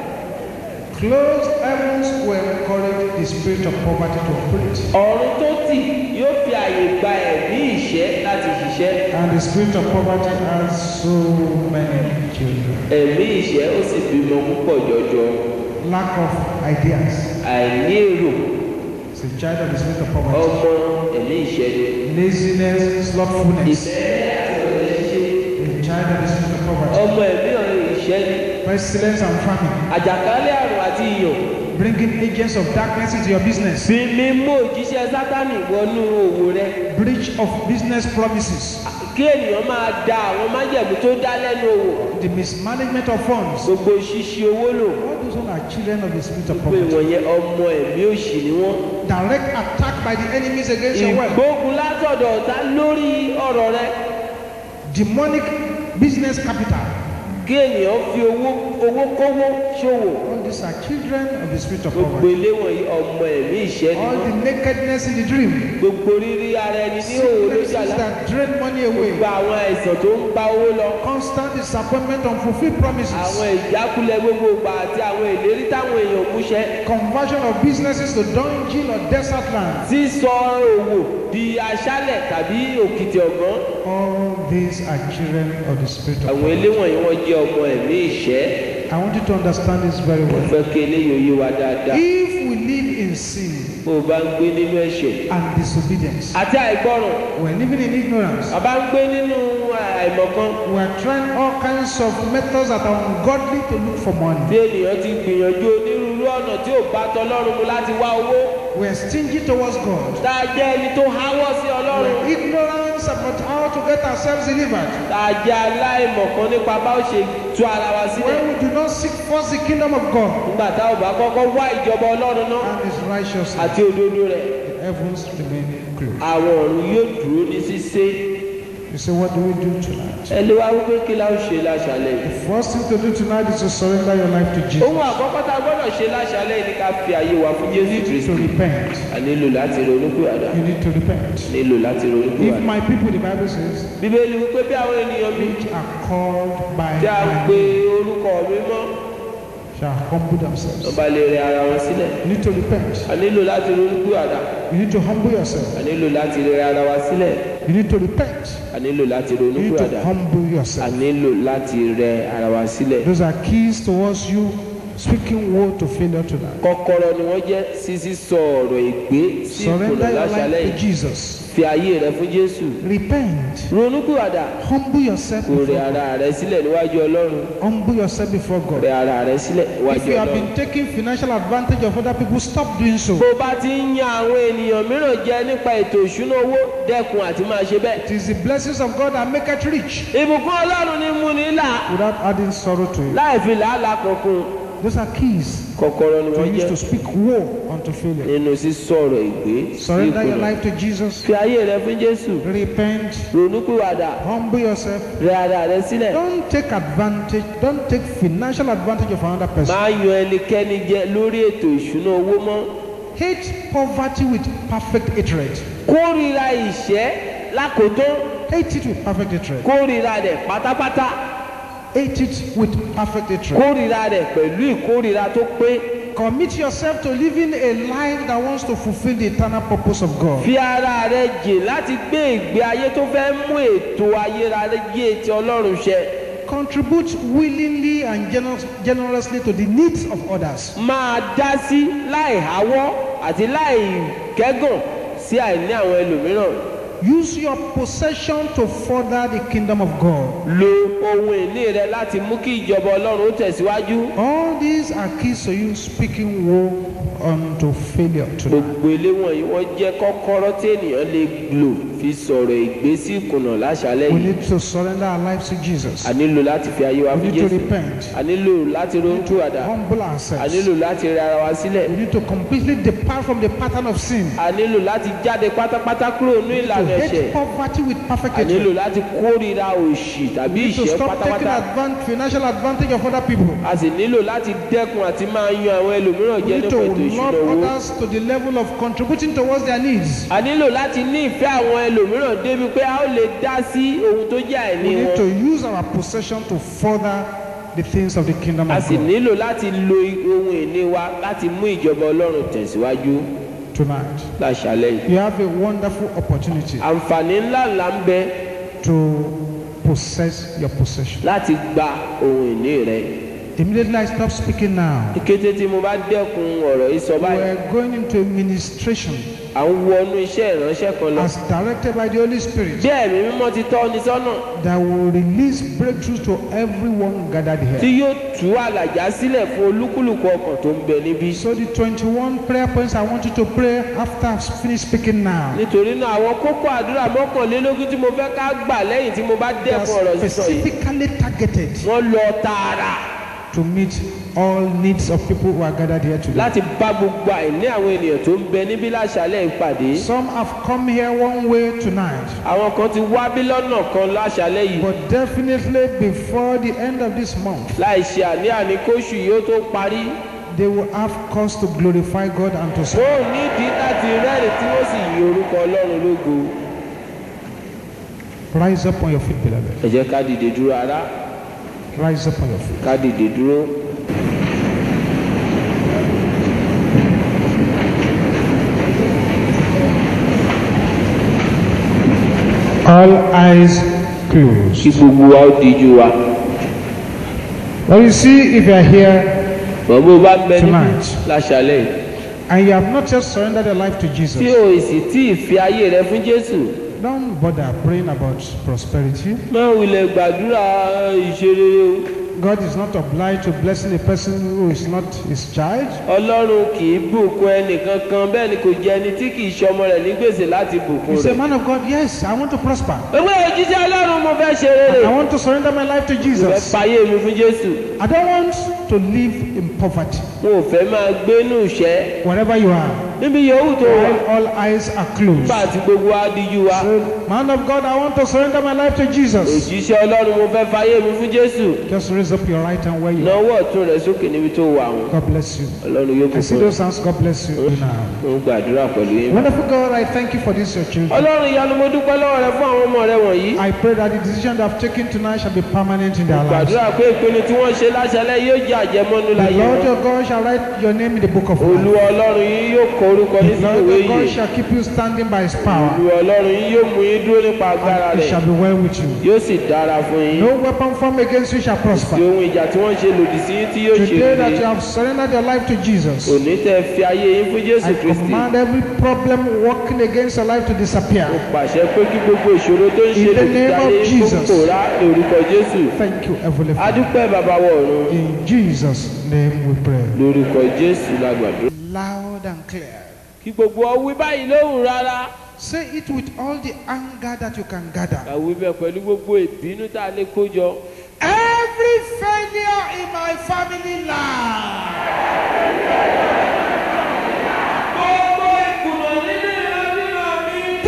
Speaker 1: Closed heavens will encourage the spirit of poverty to operate.
Speaker 2: Ọ̀run tó tì yóò fi àyè gba ẹ̀mí ìṣẹ́ láti ṣiṣẹ́.
Speaker 1: And the spirit of poverty has so many children.
Speaker 2: Ẹ̀mí ìṣẹ́ ó sì bímọ púpọ̀ jọjọ.
Speaker 1: Lack of ideas.
Speaker 2: Àìní èrò.
Speaker 1: It's a child of the spirit of poverty.
Speaker 2: Ọmọ ẹ̀mí ìṣẹ́ ni.
Speaker 1: Laziness, slothfulness.
Speaker 2: Ìfẹ́ àti ọ̀rẹ́ ṣe.
Speaker 1: A child of the spirit of poverty.
Speaker 2: Ọmọ ẹ̀mí ọ̀rẹ́ ìṣẹ́ ni.
Speaker 1: Pestilence and famine.
Speaker 2: Àjàkálẹ̀ àrùn àti iyọ̀.
Speaker 1: Bringing agents of darkness into your business.
Speaker 2: Bí mímú òjíṣẹ́ Sátánì wọnú òwò rẹ.
Speaker 1: Breach of business promises.
Speaker 2: Kí ènìyàn máa da àwọn májẹ̀mú tó dá lẹ́nu òwò.
Speaker 1: The mismanagement of funds.
Speaker 2: Gbogbo ṣíṣe owó lò.
Speaker 1: All those one are children of the spirit of
Speaker 2: Gbogbo
Speaker 1: poverty.
Speaker 2: ìwọ̀nyẹn ọmọ ẹ̀mí òṣì ni wọ́n.
Speaker 1: Direct attack by the enemies against your wealth.
Speaker 2: Ìgbógun látọ̀dọ̀ ọ̀tá lórí ọ̀rọ̀ rẹ.
Speaker 1: Demonic business capital.
Speaker 2: Kí ènìyàn fi owó owó kówó ṣòwò.
Speaker 1: All these are children of the spirit of
Speaker 2: Gbogbo
Speaker 1: poverty.
Speaker 2: ilé wọ̀nyí ọmọ ẹ̀mí ìṣẹ́ ni
Speaker 1: All
Speaker 2: wọ́n.
Speaker 1: the nakedness in the dream.
Speaker 2: Gbogbo rírí ara ẹni ní òwò lójú
Speaker 1: Sicknesses
Speaker 2: àlá.
Speaker 1: that drain money away.
Speaker 2: Gbogbo àwọn àìsàn tó ń gba owó lọ.
Speaker 1: Constant disappointment on fulfilled promises.
Speaker 2: Àwọn ìjákulẹ̀ gbogbo ìgbà àti àwọn ìlérí táwọn èèyàn múṣẹ.
Speaker 1: Conversion of businesses to dungeon or desert land.
Speaker 2: Sísọ òwò di aṣálẹ̀ tàbí òkìtì ọ̀gán.
Speaker 1: All these are children of the spirit of
Speaker 2: Àwọn
Speaker 1: poverty.
Speaker 2: ilé wọ̀nyí wọ́n jẹ́ ọmọ ẹ̀mí ìṣẹ́.
Speaker 1: I want you to understand this very
Speaker 2: Mo
Speaker 1: well.
Speaker 2: fẹ́ kí eléyìí ó yé wa dáadáa.
Speaker 1: If we live in sin,
Speaker 2: bó o bá ń gbé nínú ẹ̀ṣẹ̀
Speaker 1: and disobedience.
Speaker 2: àti àìgbọràn.
Speaker 1: We're living in ignorance.
Speaker 2: a bá ń gbé nínú àìmọ̀kan.
Speaker 1: We're trying all kinds of methods that are ungodly to look for
Speaker 2: tí
Speaker 1: money.
Speaker 2: ènìyàn ti gbìyànjú onírúurú ọ̀nà tí ò bá tọlọ́run mu láti wá owó.
Speaker 1: We're stingy towards God.
Speaker 2: tá a jẹ́ ẹni tó háwọ́ sí ọlọ́run.
Speaker 1: We're ignorant about how to get ourselves delivered.
Speaker 2: tá a jẹ́ aláìmọ̀kan nípa bá ó ṣe tú ara wa sílẹ̀.
Speaker 1: When we do not seek first the kingdom of God
Speaker 2: nígbà tá ò bá kọ́kọ́ wá ìjọba ọlọ́run náà
Speaker 1: and his righteousness,
Speaker 2: àti òdodo rẹ̀.
Speaker 1: the heavens remain closed.
Speaker 2: àwọn ọ̀run yóò dúró ní ṣíṣe.
Speaker 1: You say, what do we do tonight?
Speaker 2: ẹ lè wá wípé kí la ó ṣe láṣálẹ́ yìí.
Speaker 1: The first thing to do tonight is to surrender your life to Jesus.
Speaker 2: ohun àkọ́kọ́ tá a gbọ́dọ̀ ṣe láṣálẹ́ yìí ni ká fi àyè wa fún Jésù
Speaker 1: You need to
Speaker 2: Kristi.
Speaker 1: repent.
Speaker 2: a nílò láti ronúpìwàdà.
Speaker 1: You need to repent.
Speaker 2: nílò láti
Speaker 1: If
Speaker 2: ronúpìwàdà.
Speaker 1: my people, the Bible says,
Speaker 2: bíbélì wípé bí àwọn ènìyàn mi
Speaker 1: which are called by
Speaker 2: tí a ń
Speaker 1: my
Speaker 2: pe
Speaker 1: name
Speaker 2: orúkọ mi mọ́
Speaker 1: shall humble themselves.
Speaker 2: ọba lè rẹ ara wọn sílẹ̀.
Speaker 1: You need to repent.
Speaker 2: a nílò láti ronúpìwàdà.
Speaker 1: You need to humble yourself.
Speaker 2: a nílò láti rẹ ara wa sílẹ̀.
Speaker 1: You need to repent.
Speaker 2: a nílò láti
Speaker 1: You need to
Speaker 2: ronúpìwàdà.
Speaker 1: humble
Speaker 2: a
Speaker 1: yourself.
Speaker 2: nílò láti rẹ ara wa sílẹ̀.
Speaker 1: Those are keys towards you speaking woe to failure tonight.
Speaker 2: kọ́kọ́rọ́ ni wọ́n jẹ́ sísí sọ ọ̀rọ̀ ìgbé sí ìkùnà
Speaker 1: Surrender your
Speaker 2: láṣálẹ́
Speaker 1: life to
Speaker 2: yìí.
Speaker 1: Jesus.
Speaker 2: fi ayé rẹ fún Jésù.
Speaker 1: Repent.
Speaker 2: ronúpìwàdà.
Speaker 1: Humble yourself
Speaker 2: kò rẹ
Speaker 1: before God.
Speaker 2: ara rẹ sílẹ̀ níwájú Ọlọ́run.
Speaker 1: Humble yourself before
Speaker 2: rẹ
Speaker 1: God.
Speaker 2: ara rẹ sílẹ̀
Speaker 1: If
Speaker 2: níwájú
Speaker 1: you have
Speaker 2: Ọlọ́run.
Speaker 1: been taking financial advantage of other people, stop doing so.
Speaker 2: bó bá ti ń yan àwọn ènìyàn mìíràn jẹ nípa ètò ìṣúná owó dẹ́kun àti máa ṣe bẹ́ẹ̀.
Speaker 1: It is the blessings of God that make it rich
Speaker 2: ìbùkún Ọlọ́run ní mú ní là
Speaker 1: without adding sorrow to it.
Speaker 2: láì fi làálàá kankan.
Speaker 1: Those are keys
Speaker 2: kọ́kọ́rọ́ ni
Speaker 1: to
Speaker 2: wọ́n
Speaker 1: use
Speaker 2: jẹ́
Speaker 1: to speak woe unto failure.
Speaker 2: nínú sísọ̀rọ̀ ìgbé sí
Speaker 1: Surrender your
Speaker 2: ìkùnà.
Speaker 1: life to Jesus.
Speaker 2: fi ayé rẹ fún Jésù.
Speaker 1: Repent.
Speaker 2: ronúpìwàdà.
Speaker 1: Humble yourself.
Speaker 2: rẹ ara rẹ sílẹ̀.
Speaker 1: Don't take advantage. Don't take financial advantage of another person.
Speaker 2: máa yan ẹnikẹ́ni jẹ lórí ètò ìṣúná owó mọ́.
Speaker 1: Hate poverty with perfect hatred.
Speaker 2: kórìíra ìṣẹ́ lákòótán.
Speaker 1: Hate it with perfect hatred.
Speaker 2: kórìíra rẹ̀ pátápátá.
Speaker 1: Hate it with perfect hatred.
Speaker 2: kórìíra rẹ̀ pẹ̀lú ìkórìíra tó pé.
Speaker 1: Commit yourself to living a life that wants to fulfill the eternal purpose of God.
Speaker 2: fi ara rẹ jìn láti gbé ìgbé ayé tó fẹ́ mú ètò ayérayé ti Ọlọ́run ṣẹ.
Speaker 1: Contribute willingly and generous, generously to the needs of others.
Speaker 2: máa dá sí láì háwọ́ àti láì kẹ́gàn sí àìní àwọn ẹlòmíràn.
Speaker 1: Use your possession to further the kingdom of God.
Speaker 2: lo ohun ìní rẹ láti mú kí ìjọba Ọlọ́run ó tẹ̀síwájú.
Speaker 1: All these are keys to you speaking woe unto failure tonight.
Speaker 2: gbogbo ilé wọ̀nyí wọ́n jẹ́ kọ́kọ́rọ́ tí ènìyàn lè lò fi sọ̀rọ̀ ìgbésí ìkùnà láṣálẹ́
Speaker 1: We
Speaker 2: yìí.
Speaker 1: need to surrender our lives to Jesus.
Speaker 2: a nílò láti fi ayé wa
Speaker 1: We
Speaker 2: fún
Speaker 1: need to
Speaker 2: Jésù.
Speaker 1: repent.
Speaker 2: a nílò láti ronúpìwàdà.
Speaker 1: Humble
Speaker 2: a
Speaker 1: ourselves.
Speaker 2: nílò láti rẹ ara wa sílẹ̀.
Speaker 1: We need to completely depart from the pattern of sin.
Speaker 2: a nílò láti jáde pátápátá kúrò ní
Speaker 1: To
Speaker 2: ìlànà
Speaker 1: hate
Speaker 2: ẹ̀ṣẹ̀.
Speaker 1: poverty with perfect
Speaker 2: a nílò
Speaker 1: hatred.
Speaker 2: láti kórìíra òṣì tàbí
Speaker 1: We need to
Speaker 2: ìṣẹ́
Speaker 1: stop taking
Speaker 2: pátápátá.
Speaker 1: advan- financial advantage of other people.
Speaker 2: a sì nílò láti dẹ́kun àti máa yan àwọn ẹlòmíràn
Speaker 1: We
Speaker 2: jẹ
Speaker 1: need to
Speaker 2: nípa ètò ìṣúná
Speaker 1: love
Speaker 2: owó.
Speaker 1: others to the level of contributing towards their needs.
Speaker 2: a nílò láti ní ìfẹ́ àwọn ẹlòmíràn débi pé a ó lè dá sí ohun tó jẹ́ àìní
Speaker 1: We need to
Speaker 2: wọn.
Speaker 1: use our possession to further the things of the kingdom
Speaker 2: a
Speaker 1: of
Speaker 2: sì
Speaker 1: God.
Speaker 2: nílò láti lo ohun ìní wa láti mú ìjọba Ọlọ́run tẹ̀síwájú
Speaker 1: Tonight,
Speaker 2: láṣálẹ́ yìí.
Speaker 1: you have a wonderful opportunity
Speaker 2: àǹfààní ńlá ńlá ń bẹ
Speaker 1: to possess your possession.
Speaker 2: láti gba ohun ìní rẹ.
Speaker 1: Immediately I stop speaking now.
Speaker 2: ní kété tí mo bá dẹ́kun ọ̀rọ̀ yìí sọ
Speaker 1: We
Speaker 2: báyìí.
Speaker 1: are going into administration
Speaker 2: à ń wọnú iṣẹ́ ìránṣẹ́ kan lọ.
Speaker 1: as directed by the Holy Spirit
Speaker 2: bí ẹ̀mí mímọ́ ti tọ́ ni sọ́nà
Speaker 1: that will release breakthroughs to everyone gathered
Speaker 2: tí
Speaker 1: here.
Speaker 2: yóò tú àlàjá sílẹ̀ fún olúkúlùkù ọkàn tó ń bẹ níbí.
Speaker 1: So the twenty-one prayer points I want you to pray after I've finished speaking now.
Speaker 2: nítorí náà àwọn kókó àdúrà mọ́kànlélógún tí mo fẹ́ ká gbà lẹ́yìn tí mo bá
Speaker 1: They
Speaker 2: dẹ́kun
Speaker 1: are
Speaker 2: ọ̀rọ̀ sísọ yìí.
Speaker 1: specifically targeted
Speaker 2: wọ́n lọ tààrà
Speaker 1: to meet all needs of people who are gathered here today.
Speaker 2: láti bá gbogbo àìní àwọn ènìyàn tó ń bẹ níbí láṣálẹ́ ìpàdé.
Speaker 1: Some have come here one way tonight,
Speaker 2: àwọn kan ti wá bí lọ́nà kan láṣálẹ́ yìí.
Speaker 1: but definitely before the end of this month,
Speaker 2: láì ṣe àní-àní kóṣù yìí ó tó parí.
Speaker 1: they will have cause to glorify God and to
Speaker 2: wọ́n
Speaker 1: serve.
Speaker 2: ò nídìí láti rẹ́rìn tí wọ́n sì yí orúkọ Ọlọ́run lógo.
Speaker 1: Rise up on your feet, beloved.
Speaker 2: ẹ jẹ́ ká dìde dúró ará.
Speaker 1: Rise up on your feet.
Speaker 2: ká dìde dúró.
Speaker 1: All eyes closed.
Speaker 2: kí gbogbo wa ó díjú wa.
Speaker 1: Well, you see, if you are here,
Speaker 2: bọ́n bó bá ń bẹ níbí
Speaker 1: Tonight.
Speaker 2: láṣálẹ́ yìí.
Speaker 1: and you have not yet surrendered your life to
Speaker 2: tí
Speaker 1: Jesus,
Speaker 2: o sì tí ì fi ayé rẹ fún Jésù,
Speaker 1: don't bother praying about prosperity.
Speaker 2: má wulẹ̀ gbàdúrà ìṣerere o.
Speaker 1: God is not obliged to blessing a person who is not his child.
Speaker 2: Ọlọ́run kì í bùkún ẹnìkankan, bẹ́ẹ̀ ni kò jẹ́ ẹni tí kì í ṣọmọ rẹ̀ ní gbèsè láti bùkún
Speaker 1: You say,
Speaker 2: rẹ̀.
Speaker 1: man of God, yes, I want to prosper.
Speaker 2: Gbogbo òjíṣẹ́ Ọlọ́run mo fẹ́ ṣe rere.
Speaker 1: I want to surrender my life to
Speaker 2: Mo fẹ́
Speaker 1: Jesus.
Speaker 2: fayé mi fún Jésù.
Speaker 1: I don't want to live in poverty.
Speaker 2: Mo ò fẹ́ máa gbé nù ìṣẹ́.
Speaker 1: Wherever you are,
Speaker 2: Níbi yòówù tó wà,
Speaker 1: while all eyes are closed.
Speaker 2: nígbà tí gbogbo wa díjú wa.
Speaker 1: Man of God, I want to surrender my life to Jesus.
Speaker 2: Òjíṣẹ́ Ọlọ́run mo fẹ́ fayé mi fún Jésù.
Speaker 1: Just raise up your right hand where you are.
Speaker 2: Nawọ́ ọ̀tún rẹ̀ sókè níbi tó wà wọn.
Speaker 1: God bless you.
Speaker 2: Ọlọ́run yóò
Speaker 1: I see
Speaker 2: bùkún.
Speaker 1: those hands. God bless you now.
Speaker 2: Mo ń gbàdúrà pẹ̀lú yín.
Speaker 1: Wonderful God, I thank you for this, your children.
Speaker 2: Ọlọ́run ìyanu mo dúpẹ́ lọ́wọ́ rẹ fún àwọn ọmọ rẹ wọ̀nyí.
Speaker 1: I pray that the decision they have taken tonight shall be permanent in their lives.
Speaker 2: Gbàdúrà pé ìpinnu tí wọ́n ṣe láṣálẹ́ yóò jẹ́ àjẹmọ́nú
Speaker 1: The
Speaker 2: láyé
Speaker 1: Lord
Speaker 2: wọn.
Speaker 1: your God shall write your name in the book of life.
Speaker 2: Olúwa Ọlọ́run yín yóò kọ orúkọ
Speaker 1: The
Speaker 2: ní sínú
Speaker 1: Lord
Speaker 2: ìwé
Speaker 1: your God
Speaker 2: yìí.
Speaker 1: shall keep you standing by his power.
Speaker 2: Olúwa Ọlọ́run yín yóò mú yín dúró nípa agbára
Speaker 1: And it
Speaker 2: rẹ̀.
Speaker 1: shall be well with you.
Speaker 2: Yóò sì dára fún yín.
Speaker 1: No weapon formed against you shall
Speaker 2: Tí
Speaker 1: prosper.
Speaker 2: ohun ìjà tí wọ́n ṣe lòdì sí yín tí yóò ṣe
Speaker 1: Today that you
Speaker 2: lòdì.
Speaker 1: have surrendered your life to Jesus,
Speaker 2: Òní tẹ́ fi ayé yín fún Jésù
Speaker 1: I
Speaker 2: Kristi.
Speaker 1: command every problem working against your life to disappear.
Speaker 2: Mo pàṣẹ pé kí gbogbo ìṣòro tó ń ṣe
Speaker 1: In the
Speaker 2: lòdì
Speaker 1: name
Speaker 2: sí
Speaker 1: of
Speaker 2: ayé yín kó
Speaker 1: Jesus.
Speaker 2: pòórá lórúkọ Jésù.
Speaker 1: Thank you, Heavenly
Speaker 2: A
Speaker 1: Father.
Speaker 2: dúpẹ́ bàbá wa ọ̀run.
Speaker 1: In Jesus' name we pray.
Speaker 2: Lórúkọ Jésù la gbàdúrà.
Speaker 1: Loud and clear.
Speaker 2: Kí gbogbo ọ wí báyìí lóhùn rárá.
Speaker 1: Say it with all the anger that you can gather.
Speaker 2: Ká wí bẹ́ẹ̀ pẹ̀lú gbogbo ìbínú tá a lè kó jọ.
Speaker 1: Every failure in my family life,
Speaker 2: Gbogbo ìkùnà nínú ìrandíran mi.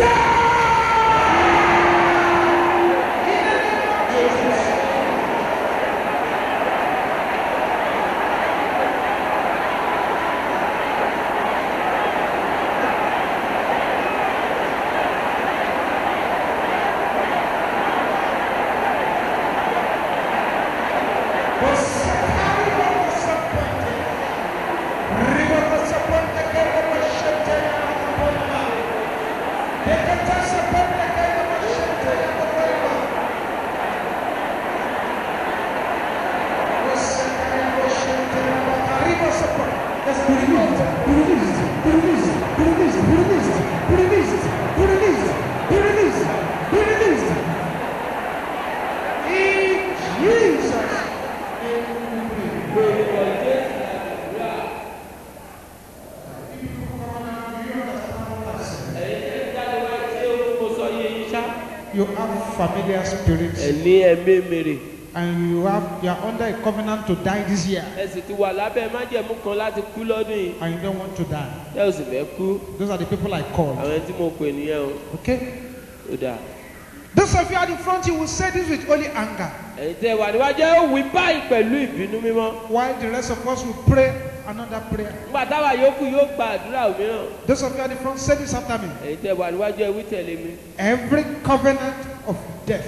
Speaker 1: you have familiar spirits,
Speaker 2: Ẹ ní ẹ̀mí mèrè.
Speaker 1: and you have you are under a covenant to die this year,
Speaker 2: Ẹ sì ti wà lábẹ́ májẹ̀mú kan láti kú lọ́dún yìí.
Speaker 1: and you don't want to die.
Speaker 2: Ẹ ò sì fẹ́ kú.
Speaker 1: Those are the people I called.
Speaker 2: Àwọn ẹni tí mo pè nìyẹn o.
Speaker 1: Okay?
Speaker 2: Ó dáa.
Speaker 1: Those of you at the front, you will say this with only anger,
Speaker 2: Ẹ̀yin tẹ́ wà níwájú ẹ ó wí báyìí pẹ̀lú ìbínú mímọ́.
Speaker 1: while the rest of us will pray another prayer.
Speaker 2: Nígbà táwa yòókù yóò gba àdúrà òmíràn.
Speaker 1: Those of you at the front, say this after me.
Speaker 2: Ẹ̀yin tẹ́ wà níwájú ẹ wí tẹ̀lé mi.
Speaker 1: Every covenant of death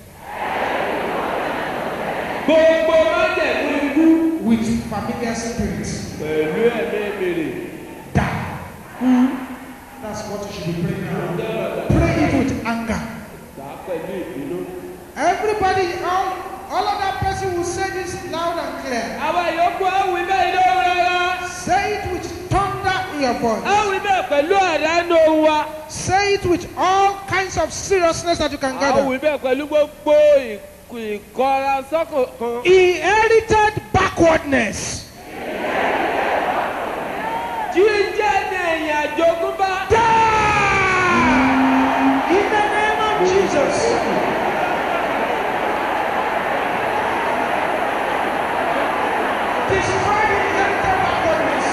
Speaker 2: Gbogbo májẹ̀mú ikú
Speaker 1: with familiar spirits
Speaker 2: pẹ̀lú ẹ̀mí mèrè.
Speaker 1: die. That's what you should be praying now. Pray it with anger.
Speaker 2: Gbà á pẹ̀lú ìbínú.
Speaker 1: Everybody, all, all of that person will say this loud and clear.
Speaker 2: Àwa yòókù á wí bẹ́ẹ̀ lóhùn rárá.
Speaker 1: Say it with thunder in your voice.
Speaker 2: Á wí bẹ́ẹ̀ pẹ̀lú àdánù ohùn wa.
Speaker 1: Say it with all kinds of seriousness that you can
Speaker 2: Á
Speaker 1: gather.
Speaker 2: wí bẹ́ẹ̀ pẹ̀lú gbogbo ìkù- ìkọra sọ́kàn kan.
Speaker 1: Inherited backwardness.
Speaker 2: Jíjẹ́ ní ẹ̀yìn àjogúnbá.
Speaker 1: Die! In the name of Jesus. Destroy the inherited backwardness.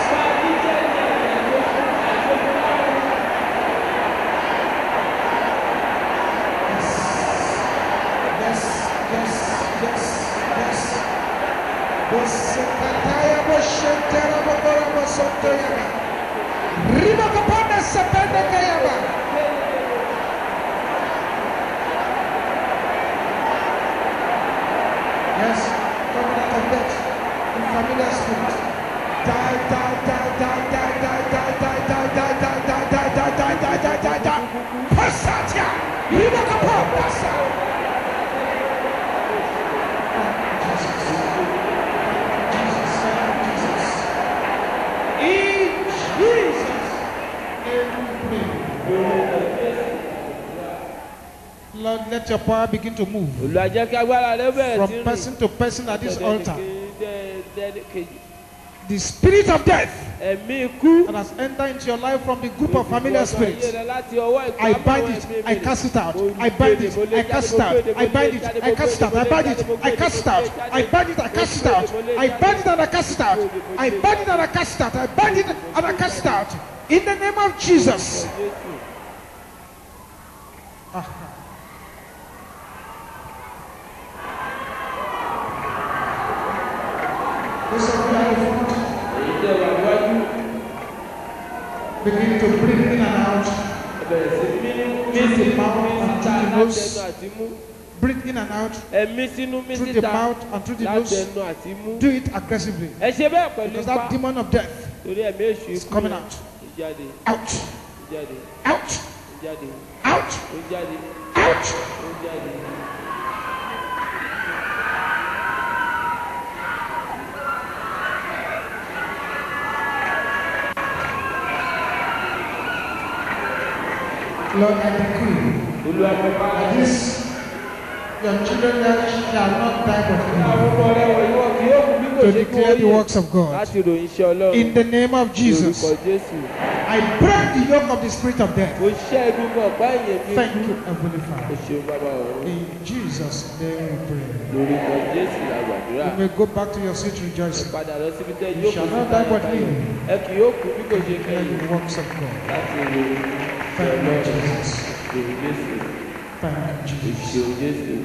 Speaker 1: Yes, yes, yes, yes. Bosekataya boshentera bokora bosotoyaga. Riba kapanda sepende kayaba. Yes, covenant of death in familiar spirit. Die, die, die, die, die, die, die, die, die, die, die, die, die, die, die, die, die, die, die. Passatia. Riba kapanda sa. In Jesus' Lord, let your power begin to move
Speaker 2: Olúwa jẹ́ kí agbára rẹ bẹ̀rẹ̀ sí
Speaker 1: from
Speaker 2: rìn.
Speaker 1: person to person at this altar.
Speaker 2: Dẹ́- dẹ́- kejì.
Speaker 1: The spirit of death
Speaker 2: Ẹ̀mí ikú.
Speaker 1: that has entered into your life from the group of familiar spirits, I bind it, I cast it out, I bind it, I cast it out, I bind it, I cast it out, I bind it, I cast it out, I bind it, I cast it out, I bind it and I cast it out, I bind it and I cast it out, I bind it and I cast it out. In the name of Jesus. Ah. Those of you at the front, begin to breathe in and out. Through the mouth and through the nose. Breathe in and out. Through the mouth and through the nose. Do it aggressively. Because that demon of death is coming out. Out. Out. Out. Out. Lord, I decree that this, your children that shall not die but live, to declare the works of God. In the name of Jesus, I break the yoke of the spirit of death. Thank you, Heavenly Father. In Jesus' name we pray. You may go back to your seat rejoicing. You shall not die but live, to declare the works of God. Thank you, Jesus. Thank you, Jesus.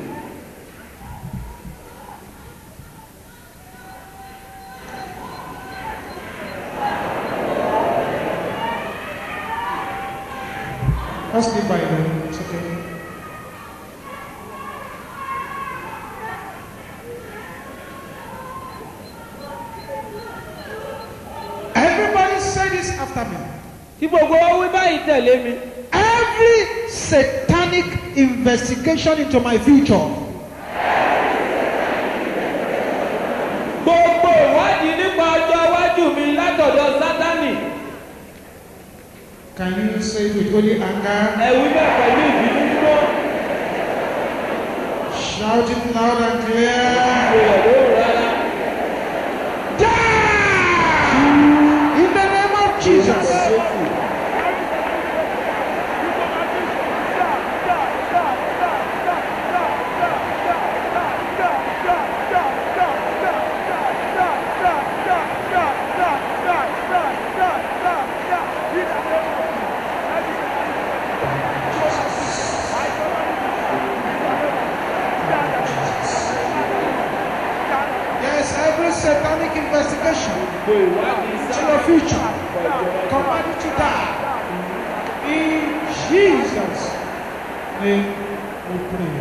Speaker 1: Let's leave by then. It's okay. Everybody say this after me. Every satanic investigation into my future,
Speaker 2: gbogbo ìwádìí nípa ọjọ́ iwájú mi látọ̀dọ̀ Sátánì.
Speaker 1: Can you say it with holy anger?
Speaker 2: Ẹ wí bẹ́ẹ̀ pẹ̀lú ìbínú mímọ́.
Speaker 1: Shout it loud and clear. Die! In the name of Jesus. Satanic investigation to your future, command you to die. In Jesus' name we pray.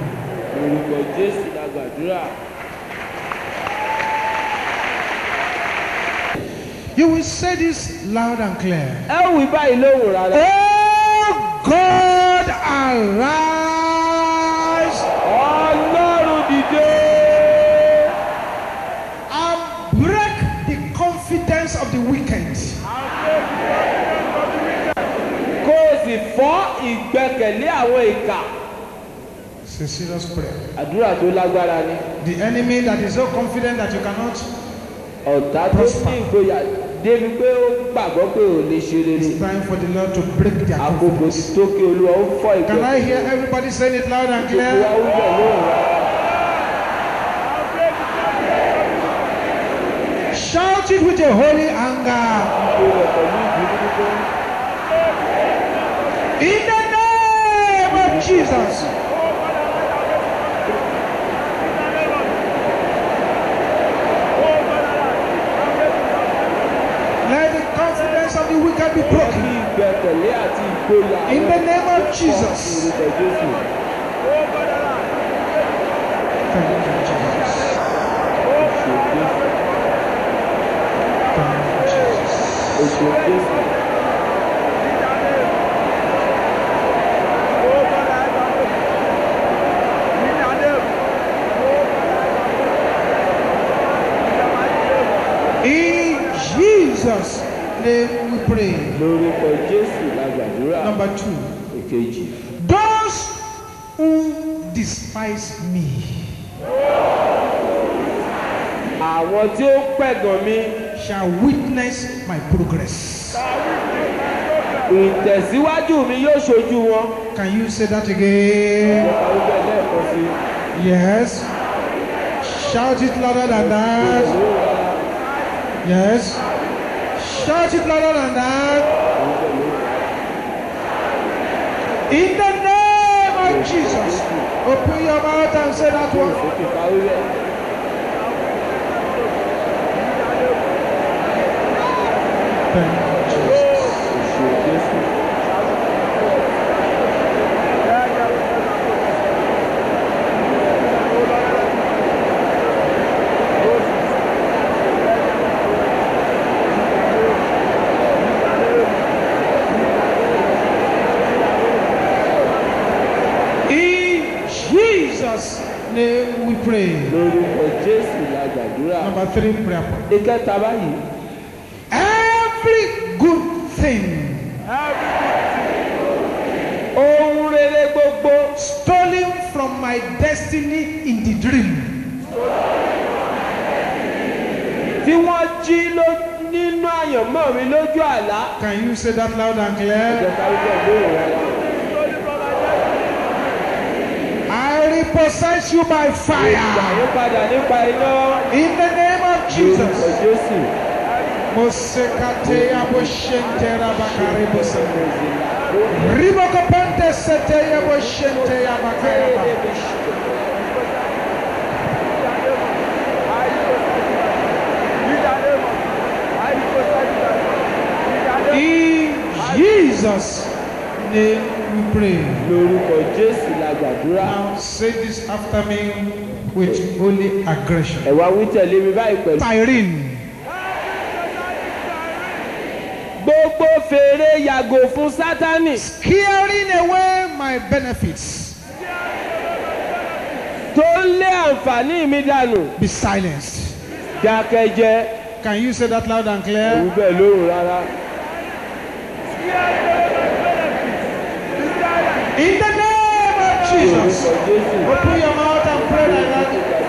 Speaker 1: You will say this loud and clear. Oh God, arise.
Speaker 2: Ọlọ́run dìde.
Speaker 1: Of the wicked.
Speaker 2: Kó o sì fọ́ ìgbẹ́kẹ̀lé àwọn ìkà.
Speaker 1: It's a serious prayer.
Speaker 2: Àdúrà tó lágbára ni.
Speaker 1: The enemy that is so confident that you cannot
Speaker 2: ọ̀tá tó ní ìgboyà débi pé ó gbàgbọ́ pé ò lè ṣe rere.
Speaker 1: It's time for the Lord to break their
Speaker 2: àkókò tó kí Olúwa ó fọ́ ìgbẹ́kẹ̀lé.
Speaker 1: Can I hear everybody saying it loud and clear?
Speaker 2: Olúwa ó yẹ lóhùn rẹ.
Speaker 1: Shout it with a holy anger. In the name of Jesus. Let the confidence of the wicked be broken. In the name of Jesus. Thank you, Jesus. In Jesus' name we pray. Number two. Those who despise me.
Speaker 2: Àwọn tí ó pẹ̀gàn mi
Speaker 1: Shall witness my progress.
Speaker 2: ìtẹ̀síwájú mi yóò ṣojú wọn.
Speaker 1: Can you say that again? Yes. Shout it louder than that. Yes. Shout it louder than that. In the name of Jesus. Open your mouth and say that one. Thank you, Jesus. Name we pray. Number three prayer point. Every good thing stolen from my destiny in the dream. Can you say that loud and clear? I repossess you by fire. In the name of Jesus. Mosekateya boshentera bakare bosende. Ribokopante seteya boshenteya bakare. In Jesus' name we pray. Now say this after me with holy aggression. Tyrene.
Speaker 2: Gbogbo fèrè yàgò fún Sátánì.
Speaker 1: Scaring away my benefits.
Speaker 2: Tó ń lé àǹfààní mi dànù.
Speaker 1: Be silenced.
Speaker 2: Dákẹ́jẹ́.
Speaker 1: Can you say that loud and clear?
Speaker 2: Òwúbẹ̀ lóhùn rárá.
Speaker 1: In the name of Jesus. Open your mouth and pray like that.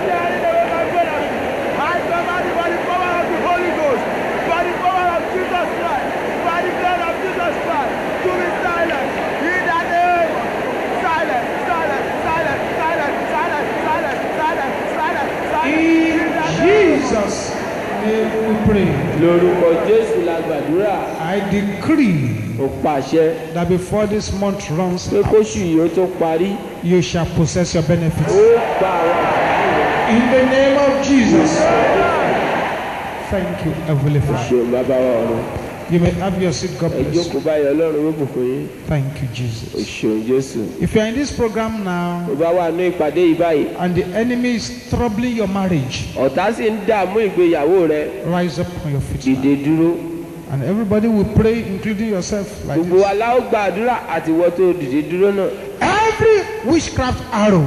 Speaker 3: I command you by the power of the Holy Ghost, by the power of Jesus Christ, by the blood of Jesus Christ, to be silent. In the name, silent, silent, silent, silent, silent, silent, silent, silent, silent.
Speaker 1: In Jesus' name we pray.
Speaker 2: Lórúkọ Jésù la gbàdúrà.
Speaker 1: I decree
Speaker 2: Ó pàṣẹ.
Speaker 1: that before this month runs
Speaker 2: Pé
Speaker 1: out,
Speaker 2: kóṣù yìí ó tó parí.
Speaker 1: you shall possess your benefits.
Speaker 2: Ó gba àwọn àǹfààní rẹ̀.
Speaker 1: In the name of Jesus. Thank you, Heavenly Father.
Speaker 2: Ṣé bàbá wa ọ̀run?
Speaker 1: You may have your seat, God
Speaker 2: Ẹ
Speaker 1: bless
Speaker 2: jókòó
Speaker 1: you.
Speaker 2: báyìí Ọlọ́run ó bùkún yín.
Speaker 1: Thank you,
Speaker 2: Ó
Speaker 1: Jesus.
Speaker 2: ṣeun Jésù.
Speaker 1: If you are in this program now
Speaker 2: Ó bá wà ní ìpàdé yìí báyìí.
Speaker 1: and the enemy is troubling your marriage,
Speaker 2: Ọ̀tá sì ń dààmú ìgbéyàwó rẹ̀.
Speaker 1: rise up on your feet
Speaker 2: Dìde
Speaker 1: now.
Speaker 2: dúró.
Speaker 1: And everybody will pray, including yourself, like
Speaker 2: Gbogbo wa
Speaker 1: this.
Speaker 2: la ó gbàdúrà àti ìwọ tó dìde dúró náà.
Speaker 1: Every witchcraft arrow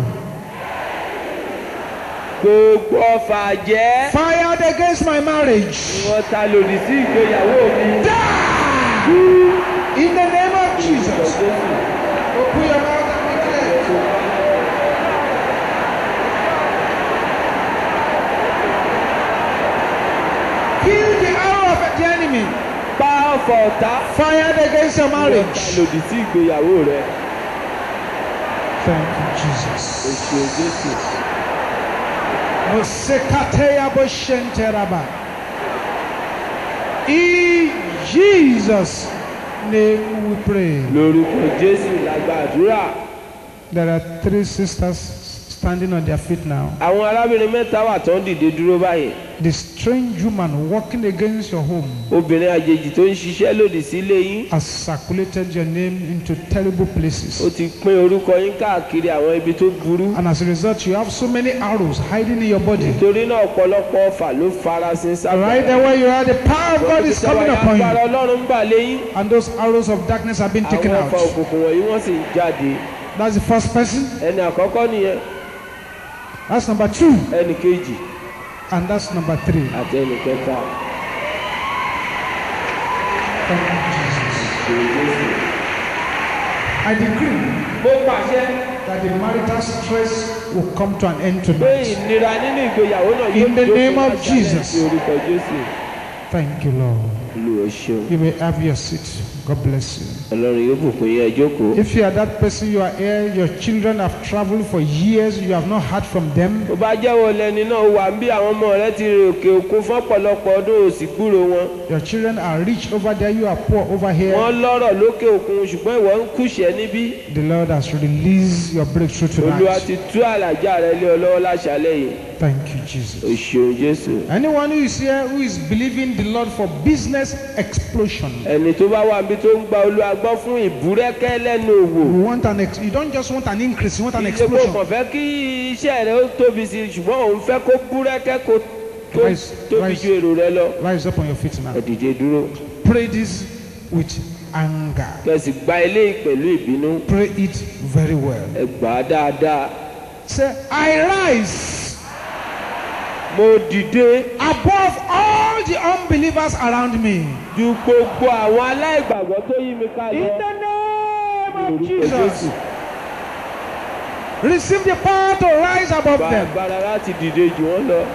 Speaker 2: Gbogbo ọfà jẹ́.
Speaker 1: fired against my marriage,
Speaker 2: Wọ́n ta lòdì sí ìgbéyàwó mi.
Speaker 1: die in the name of Jesus. Open your mouth and declare. Kill the arrow of the enemy
Speaker 2: Pa ọfà ọ̀tá.
Speaker 1: fired against your
Speaker 2: Wọ́n ta
Speaker 1: marriage.
Speaker 2: lòdì sí ìgbéyàwó rẹ̀.
Speaker 1: Thank you,
Speaker 2: Ó
Speaker 1: Jesus.
Speaker 2: ṣeun Jésù.
Speaker 1: Mosekateya boshenteraba. In Jesus' name we pray.
Speaker 2: Lórúkọ Jésù la gbàdúrà.
Speaker 1: There are three sisters standing on their feet now.
Speaker 2: Àwọn arábìnrin mẹ́ta wà tó ń dìde dúró báyìí.
Speaker 1: The strange woman walking against your home
Speaker 2: Obìnrin àjèjì tó ń ṣiṣẹ́ lòdì sí ilé yín.
Speaker 1: has circulated your name into terrible
Speaker 2: Ó
Speaker 1: places.
Speaker 2: ti pín orúkọ yín káàkiri àwọn ibi tó burú.
Speaker 1: And as a result, you have so many arrows hiding in your body.
Speaker 2: Torí náà ọ̀pọ̀lọpọ̀ ọfà ló farasin sábà.
Speaker 1: Right there where you are, the power of God is coming upon
Speaker 2: Agbára
Speaker 1: you.
Speaker 2: Ọlọ́run ń bà léyìn.
Speaker 1: And those arrows of darkness have been taken
Speaker 2: Àwọn
Speaker 1: out.
Speaker 2: ọfà òkùnkùn wọ̀nyí wọ́n sì ń jáde.
Speaker 1: That's the first person.
Speaker 2: Ẹni àkọ́kọ́ nìyẹn.
Speaker 1: That's number two.
Speaker 2: Ẹni kejì
Speaker 1: And that's number three.
Speaker 2: àti ẹni kẹta.
Speaker 1: Thank you, Jesus.
Speaker 2: Ṣé Jésù.
Speaker 1: I decree
Speaker 2: Mo pàṣẹ
Speaker 1: that the marital stress will come to an end
Speaker 2: pé
Speaker 1: tonight.
Speaker 2: ìnira nínú ìgbéyàwó náà
Speaker 1: In the
Speaker 2: yóò
Speaker 1: name of
Speaker 2: láti alẹ́
Speaker 1: Jesus.
Speaker 2: sí orúkọ Jésù.
Speaker 1: Thank you, Lord.
Speaker 2: Olúwa ṣeun.
Speaker 1: You may have your seat. God bless you.
Speaker 2: Ọlọ́run yóò bùkún yín, ẹ jókòó.
Speaker 1: If you are that person, you are here, your children have traveled for years, you have not heard from them.
Speaker 2: Bó bá jẹ́wọ́ lẹni náà wà ń bí àwọn ọmọ rẹ ti rìn òkè òkun fún ọ̀pọ̀lọpọ̀ ọdún ò sì gbúrò wọn.
Speaker 1: Your children are rich over there, you are poor over here.
Speaker 2: Wọ́n lọ́rọ̀ lókè òkun ṣùgbọ́n ìwọ ń kúṣẹ̀ níbí.
Speaker 1: The Lord has released your breakthrough
Speaker 2: Olúwa
Speaker 1: tonight.
Speaker 2: ti tú àlàjá rẹ lé ọ lọ́wọ́ láṣálẹ́ yìí.
Speaker 1: Thank you, Jesus.
Speaker 2: O ṣeun Jésù.
Speaker 1: Anyone who is here who is believing the Lord for business explosion,
Speaker 2: Ẹni tó bá wà níbi tó ń gba Olúwa gbọ́ fún ìbúrẹ́kẹ́ lẹ́nu òwò.
Speaker 1: you want an ex- you don't just want an increase, you want an
Speaker 2: Ìṣe kò
Speaker 1: explosion.
Speaker 2: kàn fẹ́ kí iṣẹ́ rẹ ó tóbi sí i ṣùgbọ́n òun fẹ́ kó búrẹ́kẹ́ kó tó
Speaker 1: Rise,
Speaker 2: tóbi
Speaker 1: rise.
Speaker 2: ju èrò rẹ lọ.
Speaker 1: Rise up on your feet now.
Speaker 2: Ẹ dìde dúró.
Speaker 1: Pray this with anger.
Speaker 2: Kẹ̀sì gba eléyìí pẹ̀lú ìbínú.
Speaker 1: Pray it very well.
Speaker 2: Ẹ gbà á dáadáa.
Speaker 1: Say, I rise
Speaker 2: Mo dìde
Speaker 1: above all the unbelievers around me.
Speaker 2: ju gbogbo àwọn aláìgbàgbọ́ tó yí mi ká
Speaker 1: In
Speaker 2: lọ.
Speaker 1: the name of
Speaker 2: Orúkọ
Speaker 1: Jesus.
Speaker 2: Jésù.
Speaker 1: Receive the power to rise above
Speaker 2: Gba
Speaker 1: them.
Speaker 2: agbára láti dìde jù wọ́n lọ.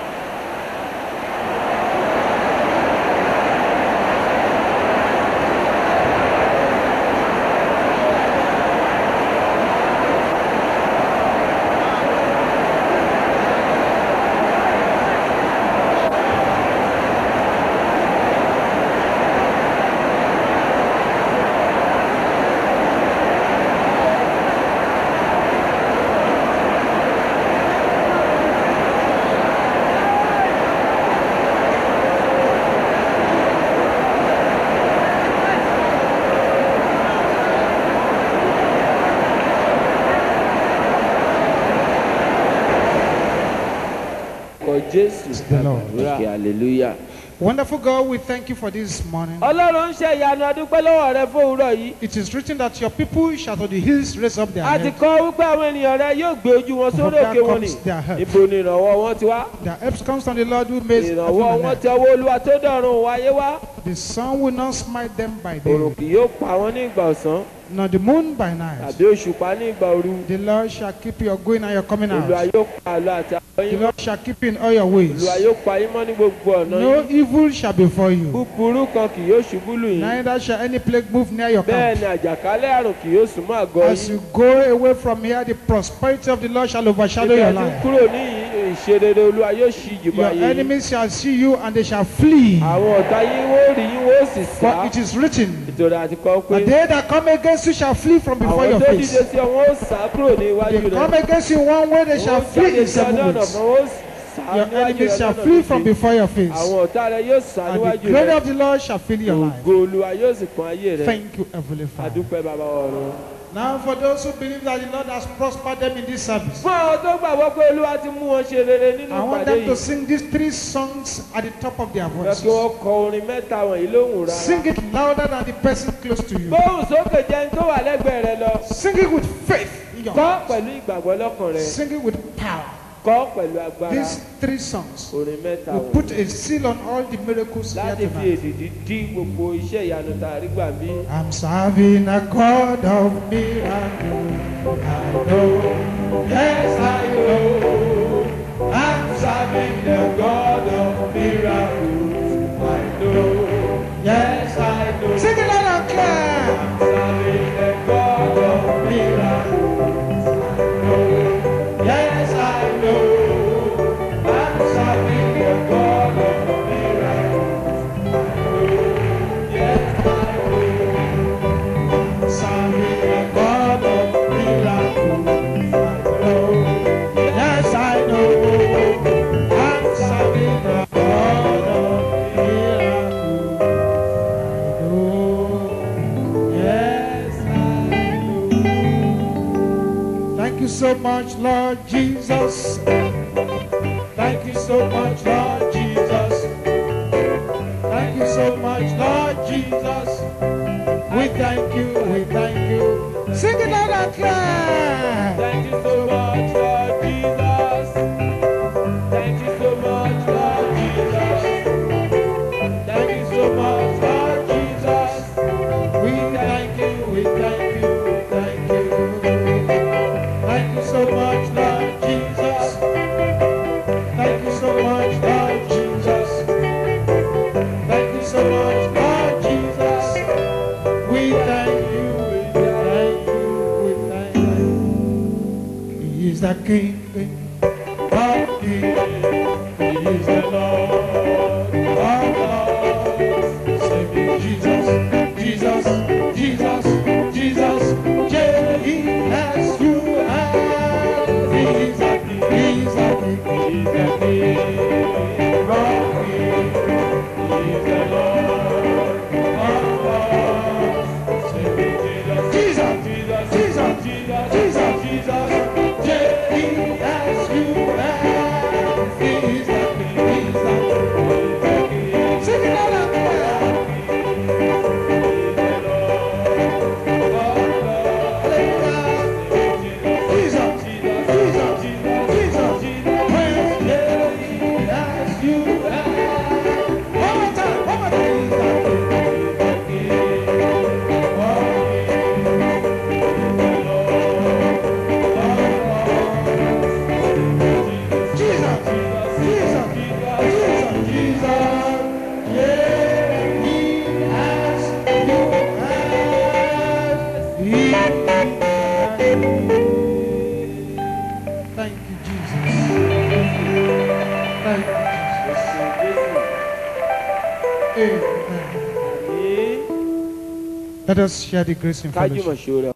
Speaker 2: Orúkọ Jésù.
Speaker 1: the Lord.
Speaker 2: Okay, hallelujah.
Speaker 1: Wonderful God, we thank you for this morning.
Speaker 2: Ọlọ́run ń ṣe ìyanu adúpẹ́ lọ́wọ́ rẹ fún òwúrọ̀ yìí.
Speaker 1: It is written that your people shall to the hills raise up their
Speaker 2: A ti
Speaker 1: head.
Speaker 2: kọ́ wípé àwọn ènìyàn rẹ yóò gbé ojú wọn sórí
Speaker 1: From
Speaker 2: òkè
Speaker 1: there
Speaker 2: wọn ni.
Speaker 1: comes their help.
Speaker 2: Ibo ni ìrànwọ́ wọn ti wá?
Speaker 1: Their help comes from the Lord who made heaven
Speaker 2: Ìrànwọ́
Speaker 1: and
Speaker 2: wọn
Speaker 1: earth.
Speaker 2: ti ọwọ́ Olúwa tó dọ̀run wáyé wá.
Speaker 1: The sun will not smite them by
Speaker 2: Òrùn
Speaker 1: day,
Speaker 2: kì yóò pa wọ́n ní ìgbà ọ̀sán
Speaker 1: nor the moon by night.
Speaker 2: tàbí òṣùpá ní ìgbà òru.
Speaker 1: The Lord shall keep your going and your coming
Speaker 2: Olúwa
Speaker 1: out.
Speaker 2: yóò pa àlọ́ àti àbọ̀
Speaker 1: The
Speaker 2: yín mọ́.
Speaker 1: Lord shall keep you in all your ways.
Speaker 2: Olúwa yóò pa yín mọ́ ní gbogbo ọ̀nà
Speaker 1: No
Speaker 2: yín.
Speaker 1: evil shall befall you,
Speaker 2: Búburú kan kì yóò ṣubú lù yín.
Speaker 1: neither shall any plague move near your
Speaker 2: Bẹ́ẹ̀
Speaker 1: camp.
Speaker 2: ni àjàkálẹ̀ àrùn kì yóò súnmọ́ àgọ́
Speaker 1: As
Speaker 2: yín.
Speaker 1: you go away from here, the prosperity of the Lord shall overshadow your
Speaker 2: Nígbà tí
Speaker 1: life.
Speaker 2: kúrò ní ìṣerere Olúwa yóò ṣí ìjìbọn
Speaker 1: Your
Speaker 2: ayé yín.
Speaker 1: enemies shall see you and they shall flee.
Speaker 2: Àwọn ọ̀tá yín wó rí yín wó sì
Speaker 1: For
Speaker 2: sá.
Speaker 1: it is written,
Speaker 2: Nítorí àti kọ́ pé
Speaker 1: and they that come against you shall flee from before
Speaker 2: àwọn
Speaker 1: your
Speaker 2: tó
Speaker 1: face.
Speaker 2: dìde sí ọ wọn ó sá kúrò ní iwájú
Speaker 1: They
Speaker 2: rẹ.
Speaker 1: come against you one way, they shall
Speaker 2: Wọ́n
Speaker 1: flee
Speaker 2: jáde
Speaker 1: in
Speaker 2: sí
Speaker 1: seven
Speaker 2: ọ̀nà ọ̀nà
Speaker 1: ways.
Speaker 2: kan, wọ́n sá
Speaker 1: Your
Speaker 2: níwájú
Speaker 1: enemies
Speaker 2: rẹ
Speaker 1: shall
Speaker 2: lọ́nà
Speaker 1: flee from
Speaker 2: méje.
Speaker 1: before your face.
Speaker 2: Àwọn ọ̀tá rẹ yóò sá
Speaker 1: And the
Speaker 2: níwájú
Speaker 1: glory
Speaker 2: rẹ.
Speaker 1: of the Lord shall fill your life.
Speaker 2: Ògo Olúwa yóò sì kún ayé rẹ.
Speaker 1: Thank you, Heavenly Father.
Speaker 2: Adúpẹ́ bàbá ọ̀run.
Speaker 1: Now, for those who believe that the Lord has prospered them in this service,
Speaker 2: Fún àwọn tó gbàgbọ́ pé Olúwa ti mú wọn ṣe rere nínú
Speaker 1: I want
Speaker 2: ìpàdé
Speaker 1: them to
Speaker 2: yìí.
Speaker 1: sing these three songs at the top of their
Speaker 2: Fẹ́
Speaker 1: voices.
Speaker 2: kí wọ́n kọ orin mẹ́ta wọ̀nyí lóhùn rárá.
Speaker 1: Sing it louder than the person close to you.
Speaker 2: Gbóhùn sókè jẹ́ ní tó wà lẹ́gbẹ̀ẹ́ rẹ lọ.
Speaker 1: Sing it with faith in your
Speaker 2: Kọ́
Speaker 1: heart.
Speaker 2: pẹ̀lú ìgbàgbọ́ lọ́kàn rẹ.
Speaker 1: Sing it with power.
Speaker 2: Kọ́ pẹ̀lú agbára.
Speaker 1: These three songs
Speaker 2: Orin mẹ́ta
Speaker 1: will
Speaker 2: wọ̀nyí.
Speaker 1: put a seal on all the miracles here
Speaker 2: Láti fi
Speaker 1: tonight.
Speaker 2: èdìdí dín gbogbo iṣẹ́ ìyanu tá a rí gbà bí.
Speaker 1: I'm serving a God of miracles. I know, yes I know. I'm serving the God of miracles. I know, yes I know. Sing it loud and clear. I'm serving the God of miracles. I know, yes I know. I'm serving the God of miracles. I know, yes I know. Serving the God of miracles. I know, yes I know. I'm serving the God of miracles. I know, yes I know. Thank you so much, Lord Jesus. Thank you so much, Lord Jesus. Thank you so much, Lord Jesus. We thank you, we thank you. Sing it loud and clear.
Speaker 2: Thank you so much, Lord Jesus. Thank you so much, Lord Jesus. Thank you so much, Lord Jesus.
Speaker 1: We thank you, we thank you, we thank you. is the King of kings. He is the Lord of lords. Say me, Jesus, Jesus, Jesus, Jesus. Yes, you have. He is the King. He is the King. He is the King of kings. He is the Lord of lords. Say me, Jesus, Jesus, Jesus, Jesus, Jesus, Jesus. Yes, you have. He is the King. He is the King. Sing it out loud. Thank you, Jesus. Thank you, Jesus. Amen. Let us share the grace in
Speaker 2: kájú
Speaker 1: fellowship.
Speaker 2: mọ̀ ṣòro.